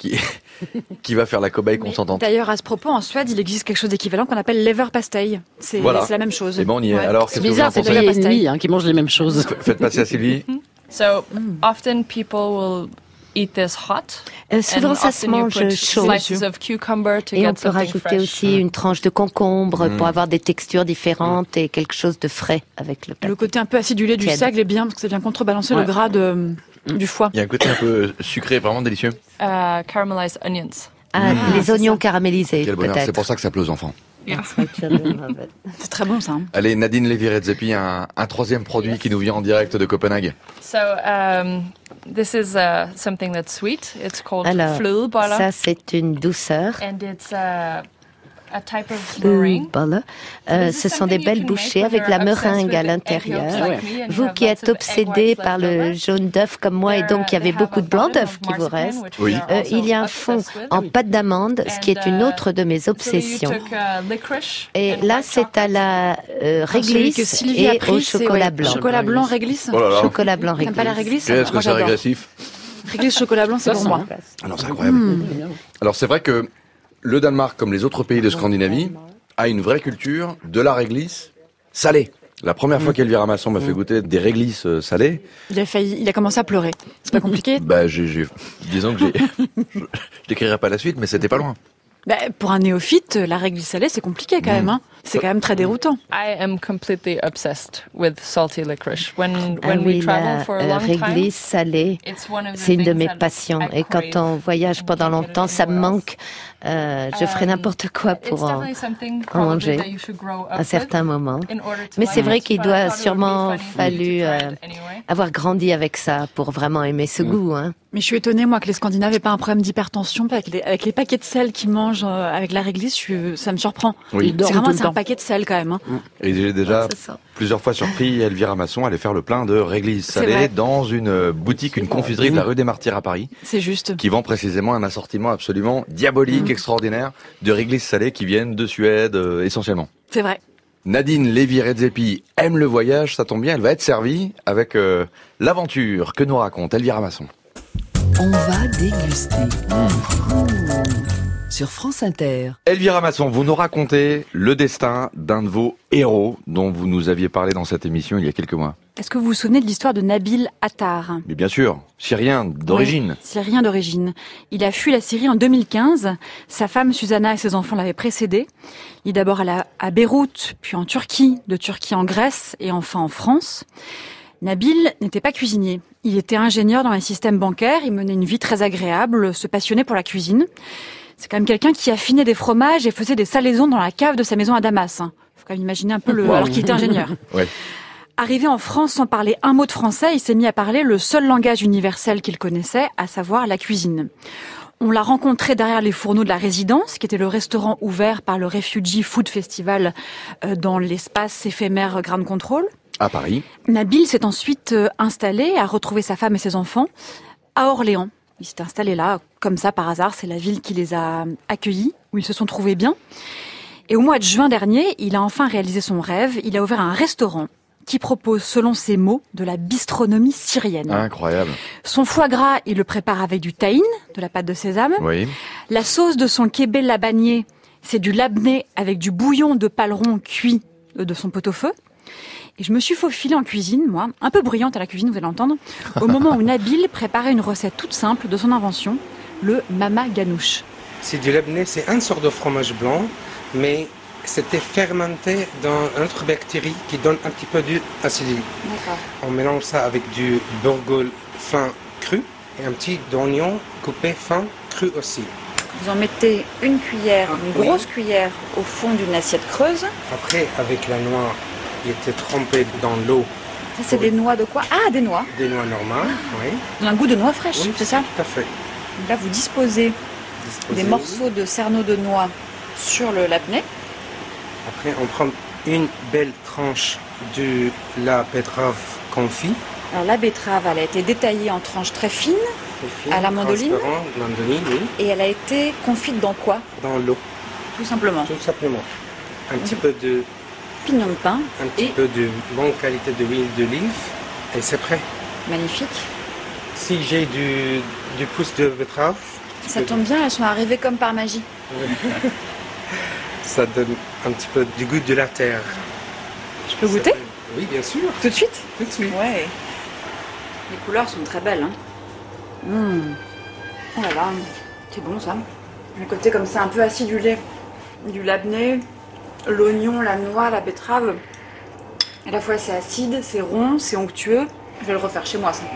qui va faire la cobaye consentante. D'ailleurs, à ce propos, en Suède, il existe quelque chose d'équivalent qu'on appelle leverpastej. C'est la même chose. Et bon, on y est. Alors, c'est bizarre, c'est pays ennemis qui mangent les mêmes choses. Faites passer à Sylvie. So, often people will eat this hot. Souvent, ça se mange chaud. Et on peut rajouter aussi une tranche de concombre pour avoir des textures différentes et quelque chose de frais avec le pâté. Le côté un peu acidulé du seigle est bien parce que ça vient contrebalancer le gras du foie. Il y a un côté un peu sucré, vraiment délicieux. Caramelized onions. Les oignons caramélisés, quel bonheur. peut-être. C'est pour ça que ça plaît aux enfants. Yeah. C'est très bon ça. Allez, Nadine Lévy-Redzepi, un troisième produit qui nous vient en direct de Copenhague. So, this is something that's sweet. It's called flødeboller. Ça, c'est une douceur. And it's a type of meringue. Ce sont des belles bouchées avec la meringue à l'intérieur. Vous qui êtes obsédé par le jaune d'œuf comme moi, et donc il y avait beaucoup de blanc d'œuf qui vous reste, il y a un fond en pâte d'amande, ce qui est une autre de mes obsessions. Et là, c'est à la réglisse et au chocolat blanc. Chocolat blanc réglisse. Chocolat blanc réglisse. T'aimes pas la réglisse? Qu'est-ce que c'est régressif? Réglisse chocolat blanc, c'est pour moi. Alors c'est incroyable. Alors c'est vrai que le Danemark, comme les autres pays de Scandinavie, a une vraie culture de la réglisse salée. La première fois qu'Elvira Masson m'a fait goûter des réglisses salées... Il a commencé à pleurer. C'est pas compliqué? Disons que je décrirai pas la suite, mais c'était pas loin. Pour un néophyte, la réglisse salée, c'est compliqué quand même. Hein. C'est quand même très déroutant. I am completely obsessed with salty licorice. When we travel for a long time, la réglisse salée, c'est une de mes passions. Et quand on voyage pendant longtemps, ça me manque. Je ferai n'importe quoi pour en manger à certains moments. Mais c'est vrai qu'il doit sûrement fallu avoir grandi avec ça pour vraiment aimer ce goût. Hein. Mais je suis étonnée, moi, que les Scandinaves n'aient pas un problème d'hypertension avec les paquets de sel qu'ils mangent avec la réglisse. Ça me surprend. Oui. C'est un paquet de sel quand même. Hein. Et j'ai déjà plusieurs fois surpris Elvira Masson aller faire le plein de réglisse salée dans une boutique, une confiserie de la rue des Martyrs à Paris. C'est juste. Qui vend précisément un assortiment absolument diabolique, extraordinaire, de réglisses salées qui viennent de Suède essentiellement. C'est vrai. Nadine Lévy-Redzepi aime le voyage, ça tombe bien, elle va être servie avec l'aventure que nous raconte Elvira Masson. On va déguster. Sur France Inter. Elvira Masson, vous nous racontez le destin d'un de vos héros dont vous nous aviez parlé dans cette émission il y a quelques mois. Est-ce que vous vous souvenez de l'histoire de Nabil Attar? Mais bien sûr, syrien d'origine. Oui, syrien d'origine. Il a fui la Syrie en 2015. Sa femme Susanna et ses enfants l'avaient précédé. Il est d'abord allé à Beyrouth, puis en Turquie, de Turquie en Grèce et enfin en France. Nabil n'était pas cuisinier. Il était ingénieur dans les systèmes bancaires. Il menait une vie très agréable, se passionnait pour la cuisine. C'est quand même quelqu'un qui affinait des fromages et faisait des salaisons dans la cave de sa maison à Damas. Faut quand même imaginer un peu alors qu'il était ingénieur. Ouais. Arrivé en France sans parler un mot de français, il s'est mis à parler le seul langage universel qu'il connaissait, à savoir la cuisine. On l'a rencontré derrière les fourneaux de la résidence, qui était le restaurant ouvert par le Refugee Food Festival dans l'espace éphémère Ground Control. À Paris. Nabil s'est ensuite installé, a retrouvé sa femme et ses enfants à Orléans. Il s'est installé là, comme ça, par hasard. C'est la ville qui les a accueillis, où ils se sont trouvés bien. Et au mois de juin dernier, il a enfin réalisé son rêve. Il a ouvert un restaurant qui propose, selon ses mots, de la bistronomie syrienne. Incroyable. Son foie gras, il le prépare avec du tahine, de la pâte de sésame. Oui. La sauce de son kébé labanier, c'est du labné avec du bouillon de paleron cuit de son pot-au-feu. Et je me suis faufilée en cuisine, moi, un peu bruyante à la cuisine, vous allez l'entendre, au moment où Nabil préparait une recette toute simple de son invention, le mama ganoush. C'est du labné, c'est une sorte de fromage blanc, mais C'était fermenté dans une autre bactérie qui donne un petit peu d'acidité. D'accord. On mélange ça avec du bourgogne fin cru et un petit d'oignon coupé fin cru aussi. Vous en mettez une cuillère, une grosse cuillère au fond d'une assiette creuse. Après, avec la noix, il était trempé dans l'eau. Ça, c'est des noix de quoi? Ah, des noix. Des noix normales, oui. Un goût de noix fraîche, Oui, c'est ça? Tout à fait. Donc là, vous disposez des morceaux de cerneau de noix sur le labné. Après, on prend une belle tranche de la betterave confit. Alors la betterave, elle a été détaillée en tranches très fines, à la mandoline. Mandoline, oui. Et elle a été confite dans quoi? Dans l'eau. Tout simplement. Tout simplement. Un petit peu de pignon de pain. Un petit peu de bonne qualité d'huile d'olive. Et c'est prêt. Magnifique. Si j'ai du pouce de betterave. Ça tombe bien, elles sont arrivées comme par magie. Ça donne un petit peu du goût de la terre. Je peux goûter? Oui, bien sûr. Tout de suite? Tout de suite. Ouais. Les couleurs sont très belles. Oh là là, c'est bon ça. Le côté comme ça un peu acidulé du labné, l'oignon, la noix, la betterave. À la fois c'est acide, c'est rond, c'est onctueux. Je vais le refaire chez moi ça.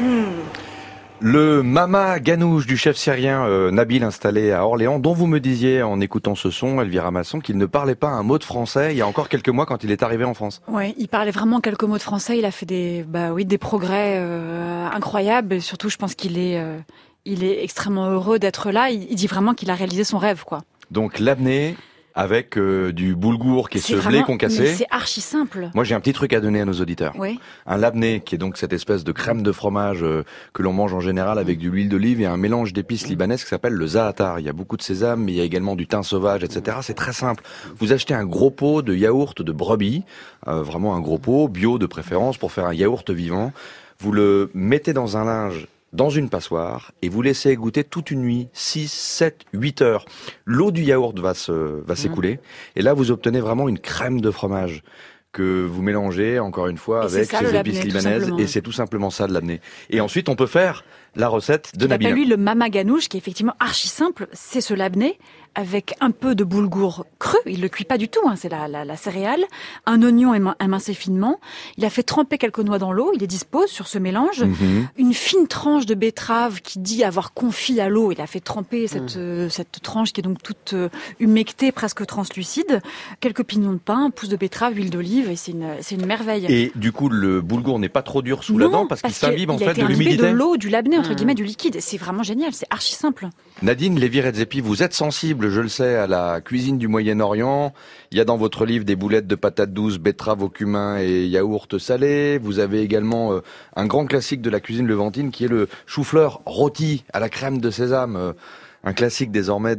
Le mama ganoush du chef syrien Nabil installé à Orléans, dont vous me disiez en écoutant ce son, Elvira Masson, qu'il ne parlait pas un mot de français il y a encore quelques mois quand il est arrivé en France. Oui, il parlait vraiment quelques mots de français. Il a fait des progrès incroyables. Et surtout, je pense qu'il est extrêmement heureux d'être là. Il dit vraiment qu'il a réalisé son rêve, quoi. Donc l'apnée avec du boulgour qui est ce blé concassé. Mais c'est archi simple. Moi, j'ai un petit truc à donner à nos auditeurs. Oui. Un labné, qui est donc cette espèce de crème de fromage que l'on mange en général avec de l'huile d'olive et un mélange d'épices libanaises qui s'appelle le za'atar. Il y a beaucoup de sésame, mais il y a également du thym sauvage, etc. C'est très simple. Vous achetez un gros pot de yaourt de brebis, vraiment un gros pot, bio de préférence, pour faire un yaourt vivant. Vous le mettez dans un linge, dans une passoire, et vous laissez égoutter toute une nuit, 6, 7, 8 heures. L'eau du yaourt va s'écouler, et là vous obtenez vraiment une crème de fromage que vous mélangez, encore une fois, avec ces épices libanaises, et c'est tout simplement ça de l'apnée. Et ensuite on peut faire la recette de Nabil. Lui, le mama ganoush, qui est effectivement archi simple, c'est ce labné avec un peu de boulgour cru. Il le cuit pas du tout, c'est la céréale. Un oignon émincé finement. Il a fait tremper quelques noix dans l'eau. Il les dispose sur ce mélange. Une fine tranche de betterave qui dit avoir confit à l'eau. Il a fait tremper cette tranche qui est donc toute humectée, presque translucide. Quelques pignons de pain, pousse de betterave, huile d'olive, et c'est une merveille. Et du coup, le boulgour n'est pas trop dur sous la dent parce qu'il s'imbibe en fait de l'humidité. De l'eau, du labné, entre guillemets, du liquide. C'est vraiment génial, c'est archi simple. Nadine Lévy-Redzepi, vous êtes sensible, je le sais, à la cuisine du Moyen-Orient. Il y a dans votre livre des boulettes de patates douces, betteraves au cumin et yaourt salé. Vous avez également un grand classique de la cuisine levantine qui est le chou-fleur rôti à la crème de sésame. Un classique désormais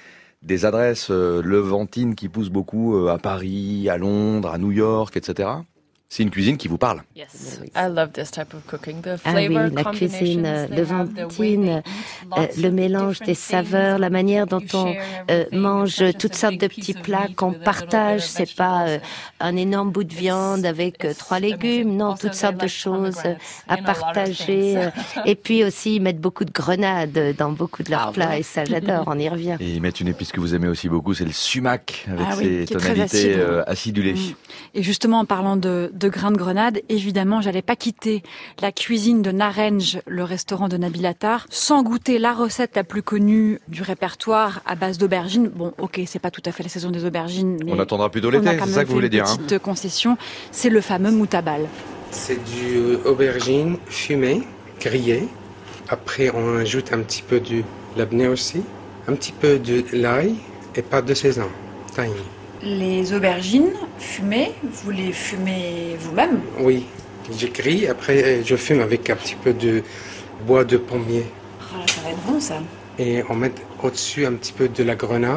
des adresses levantines qui poussent beaucoup à Paris, à Londres, à New York, etc. C'est une cuisine qui vous parle. Yes, I love this type of cooking. The ah oui, la cuisine levantine, le mélange des saveurs, la manière dont on mange toutes sortes de petits plats qu'on partage. C'est pas un énorme bout de viande avec 3 légumes, non, toutes sortes de choses à partager. Et puis aussi, ils mettent beaucoup de grenades dans beaucoup de leurs plats, et ça, j'adore, on y revient. Et ils mettent une épice que vous aimez aussi beaucoup, c'est le sumac, avec ses tonalités acidulées. Et justement, en parlant de grains de grenade, évidemment, j'allais pas quitter la cuisine de Naranj, le restaurant de Nabil Attar, sans goûter la recette la plus connue du répertoire à base d'aubergines. Bon, ok, c'est pas tout à fait la saison des aubergines, mais on attendra plutôt l'été, c'est ça que vous voulez dire. Une petite concession, c'est le fameux moutabal. C'est du aubergine fumée, grillée. Après, on ajoute un petit peu de labné aussi, un petit peu de l'ail et pas de sésame, tahini. Les aubergines fumées, vous les fumez vous-même? Oui, je grille, après je fume avec un petit peu de bois de pommier. Oh, ça va être bon ça. Et on met au-dessus un petit peu de la grenade,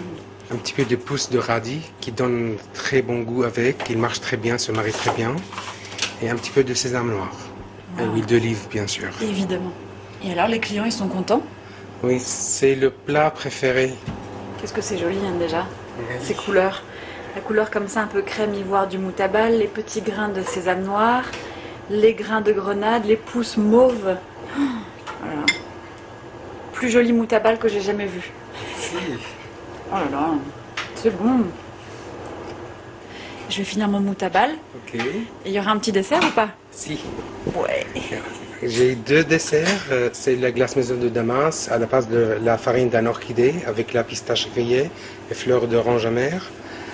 un petit peu de pousses de radis qui donne très bon goût avec, il marche très bien, se marie très bien. Et un petit peu de sésame noir, et huile d'olive bien sûr. Évidemment. Et alors les clients ils sont contents? Oui, c'est le plat préféré. Qu'est-ce que c'est joli déjà. Ces couleurs, la couleur comme ça un peu crème ivoire du moutabal, les petits grains de sésame noir, les grains de grenade, les pousses mauves. Voilà. Plus joli moutabal que j'ai jamais vu. Oh là là, c'est bon. Je vais finir mon moutabal. Ok. Et il y aura un petit dessert ou pas? Si. Ouais. J'ai 2 desserts. C'est la glace maison de Damas à la base de la farine d'un orchidée avec la pistache grillée et fleurs d'orange amère.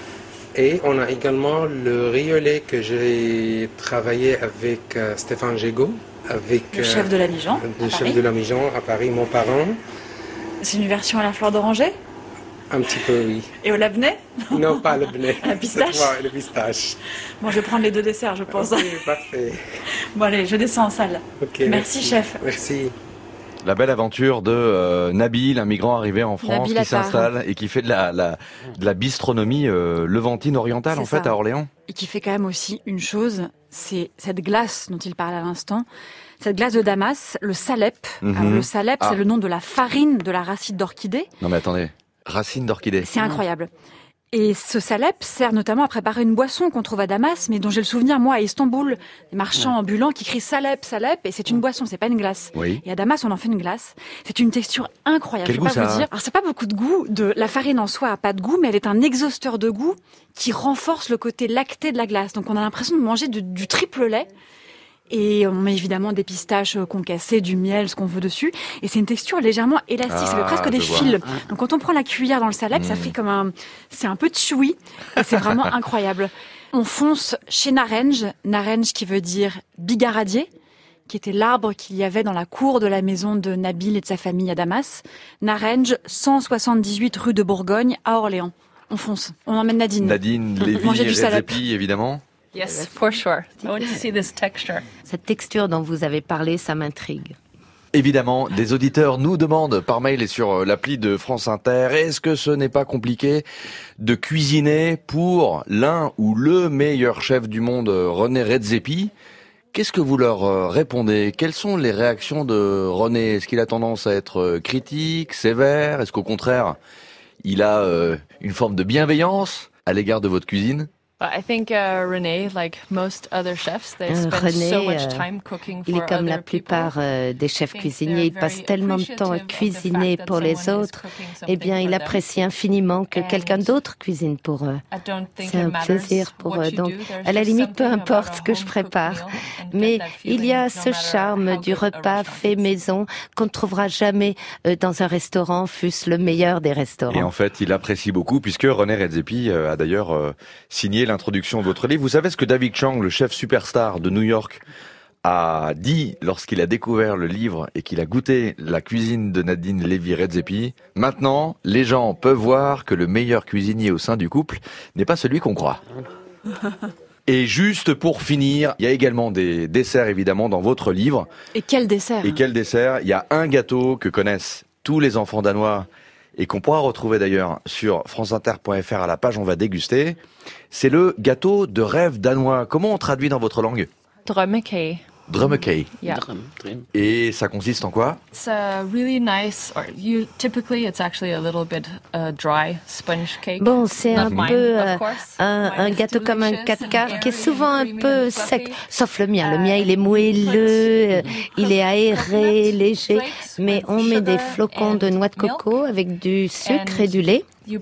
Et on a également le riz au lait que j'ai travaillé avec Stéphane Gégaud, avec le chef de la Mijan. Le chef de la Mijan à Paris, mon parent. C'est une version à la fleur d'oranger? Un petit peu, oui. Et au labneh? Non, pas le blé. La pistache? Le pistache. Bon, je vais prendre les 2 desserts, je pense. Ok, parfait. Bon, allez, je descends en salle. Okay, merci, chef. Merci. La belle aventure de Nabil, un migrant arrivé en France qui s'installe et qui fait de la bistronomie levantine orientale, en fait, à Orléans. Et qui fait quand même aussi une chose, c'est cette glace dont il parlait à l'instant. Cette glace de Damas, le salep. Alors, le salep, c'est le nom de la farine de la racine d'orchidée. Non mais attendez, racine d'orchidée. C'est incroyable. Et ce salep sert notamment à préparer une boisson qu'on trouve à Damas, mais dont j'ai le souvenir, moi, à Istanbul, des marchands ambulants qui crient salep, salep, et c'est une boisson, c'est pas une glace. Oui. Et à Damas, on en fait une glace. C'est une texture incroyable. Quel goût ça a ? Alors, c'est pas beaucoup de goût. La farine en soi a pas de goût, mais elle est un exhausteur de goût qui renforce le côté lacté de la glace. Donc, on a l'impression de manger du triple lait. Et on met évidemment des pistaches concassées, du miel, ce qu'on veut dessus. Et c'est une texture légèrement élastique, ça fait presque des fils. Donc quand on prend la cuillère dans le salep, ça fait comme c'est un peu chewy. Et c'est vraiment incroyable. On fonce chez Naranj qui veut dire bigaradier, qui était l'arbre qu'il y avait dans la cour de la maison de Nabil et de sa famille à Damas. Naranj, 178 rue de Bourgogne, à Orléans. On fonce. On emmène Nadine. Nadine Lévy-Redzepi, évidemment. Yes, for sure. I want to see this texture. Cette texture dont vous avez parlé, ça m'intrigue. Évidemment, des auditeurs nous demandent par mail et sur l'appli de France Inter, est-ce que ce n'est pas compliqué de cuisiner pour l'un ou le meilleur chef du monde, René Redzepi? Qu'est-ce que vous leur répondez? Quelles sont les réactions de René? Est-ce qu'il a tendance à être critique, sévère? Est-ce qu'au contraire, il a une forme de bienveillance à l'égard de votre cuisine? I think René, like most other chefs, they spend so much time cooking for il est comme la other plupart des chefs cuisiniers, il passe tellement de temps à cuisiner pour les autres, eh bien il apprécie infiniment que quelqu'un d'autre cuisine pour eux. C'est un plaisir pour eux, donc à la limite peu importe ce que je prépare, mais il y a ce charme du repas fait maison qu'on ne trouvera jamais dans un restaurant, fût-ce le meilleur des restaurants. Et en fait, il apprécie beaucoup puisque René Redzepi a d'ailleurs signé l'introduction de votre livre. Vous savez ce que David Chang, le chef superstar de New York, a dit lorsqu'il a découvert le livre et qu'il a goûté la cuisine de Nadine Lévy-Redzepi? Maintenant, les gens peuvent voir que le meilleur cuisinier au sein du couple n'est pas celui qu'on croit. Et juste pour finir, il y a également des desserts évidemment dans votre livre. Et quel dessert? Et quel dessert? Il y a un gâteau que connaissent tous les enfants danois et qu'on pourra retrouver d'ailleurs sur franceinter.fr à la page On va déguster. C'est le gâteau de rêve danois. Comment on traduit dans votre langue? Drømmekage. Drømmekage. Yeah. Et ça consiste en quoi? It's a really nice, or typically it's actually a little bit dry sponge cake. Bon, c'est un peu un gâteau comme un 4/4 qui est souvent un peu sec, sauf le mien. Le mien, il est moelleux, il est aéré, léger, mais on met des flocons de noix de coco avec du sucre et du lait.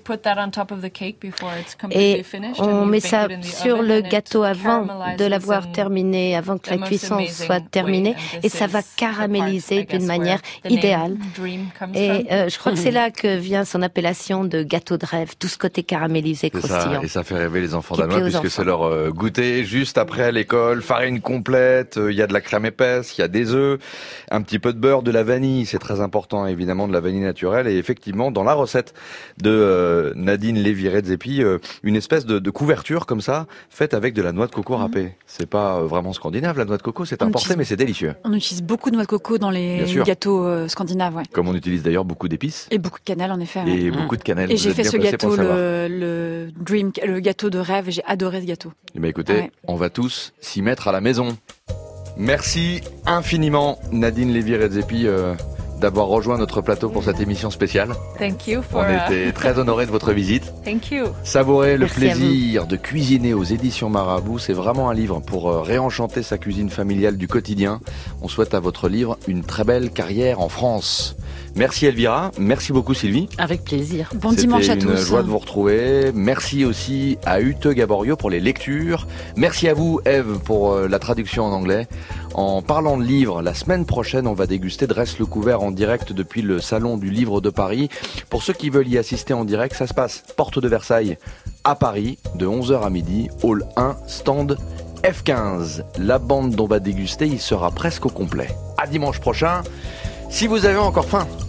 Et on met ça sur le gâteau avant de l'avoir terminé, avant que la cuisson soit terminée, et ça va caraméliser d'une manière idéale. Et je crois que c'est là que vient son appellation de gâteau de rêve, tout ce côté caramélisé, croustillant. Et ça fait rêver les enfants danois puisque c'est leur goûter juste après l'école, farine complète, il y a de la crème épaisse, il y a des œufs, un petit peu de beurre, de la vanille, c'est très important évidemment, de la vanille naturelle, et effectivement dans la recette de Nadine Lévy-Redzepi, une espèce de couverture comme ça, faite avec de la noix de coco râpée. C'est pas vraiment scandinave, la noix de coco, c'est importé, mais c'est délicieux. On utilise beaucoup de noix de coco dans les gâteaux scandinaves, ouais. Comme on utilise d'ailleurs beaucoup d'épices. Et beaucoup de cannelle, en effet. Et beaucoup de cannelle. Et j'ai fait ce gâteau, le gâteau de rêve, et j'ai adoré ce gâteau. Eh bien, écoutez, on va tous s'y mettre à la maison. Merci infiniment, Nadine Lévy-Redzepi, d'avoir rejoint notre plateau pour cette émission spéciale. Thank you On était très honorés de votre visite. Thank you. Savourer le plaisir de cuisiner aux éditions Marabout, c'est vraiment un livre pour réenchanter sa cuisine familiale du quotidien. On souhaite à votre livre une très belle carrière en France. Merci Elvira, merci beaucoup Sylvie. Avec plaisir. Bon dimanche à tous. C'était une joie de vous retrouver. Merci aussi à Ute Gaborio pour les lectures. Merci à vous Eve pour la traduction en anglais. En parlant de livres, la semaine prochaine, on va déguster Dresse le couvert en direct depuis le Salon du Livre de Paris. Pour ceux qui veulent y assister en direct, ça se passe porte de Versailles à Paris, de 11h à midi, hall 1, stand F15. La bande dont on va déguster, il sera presque au complet. À dimanche prochain, si vous avez encore faim.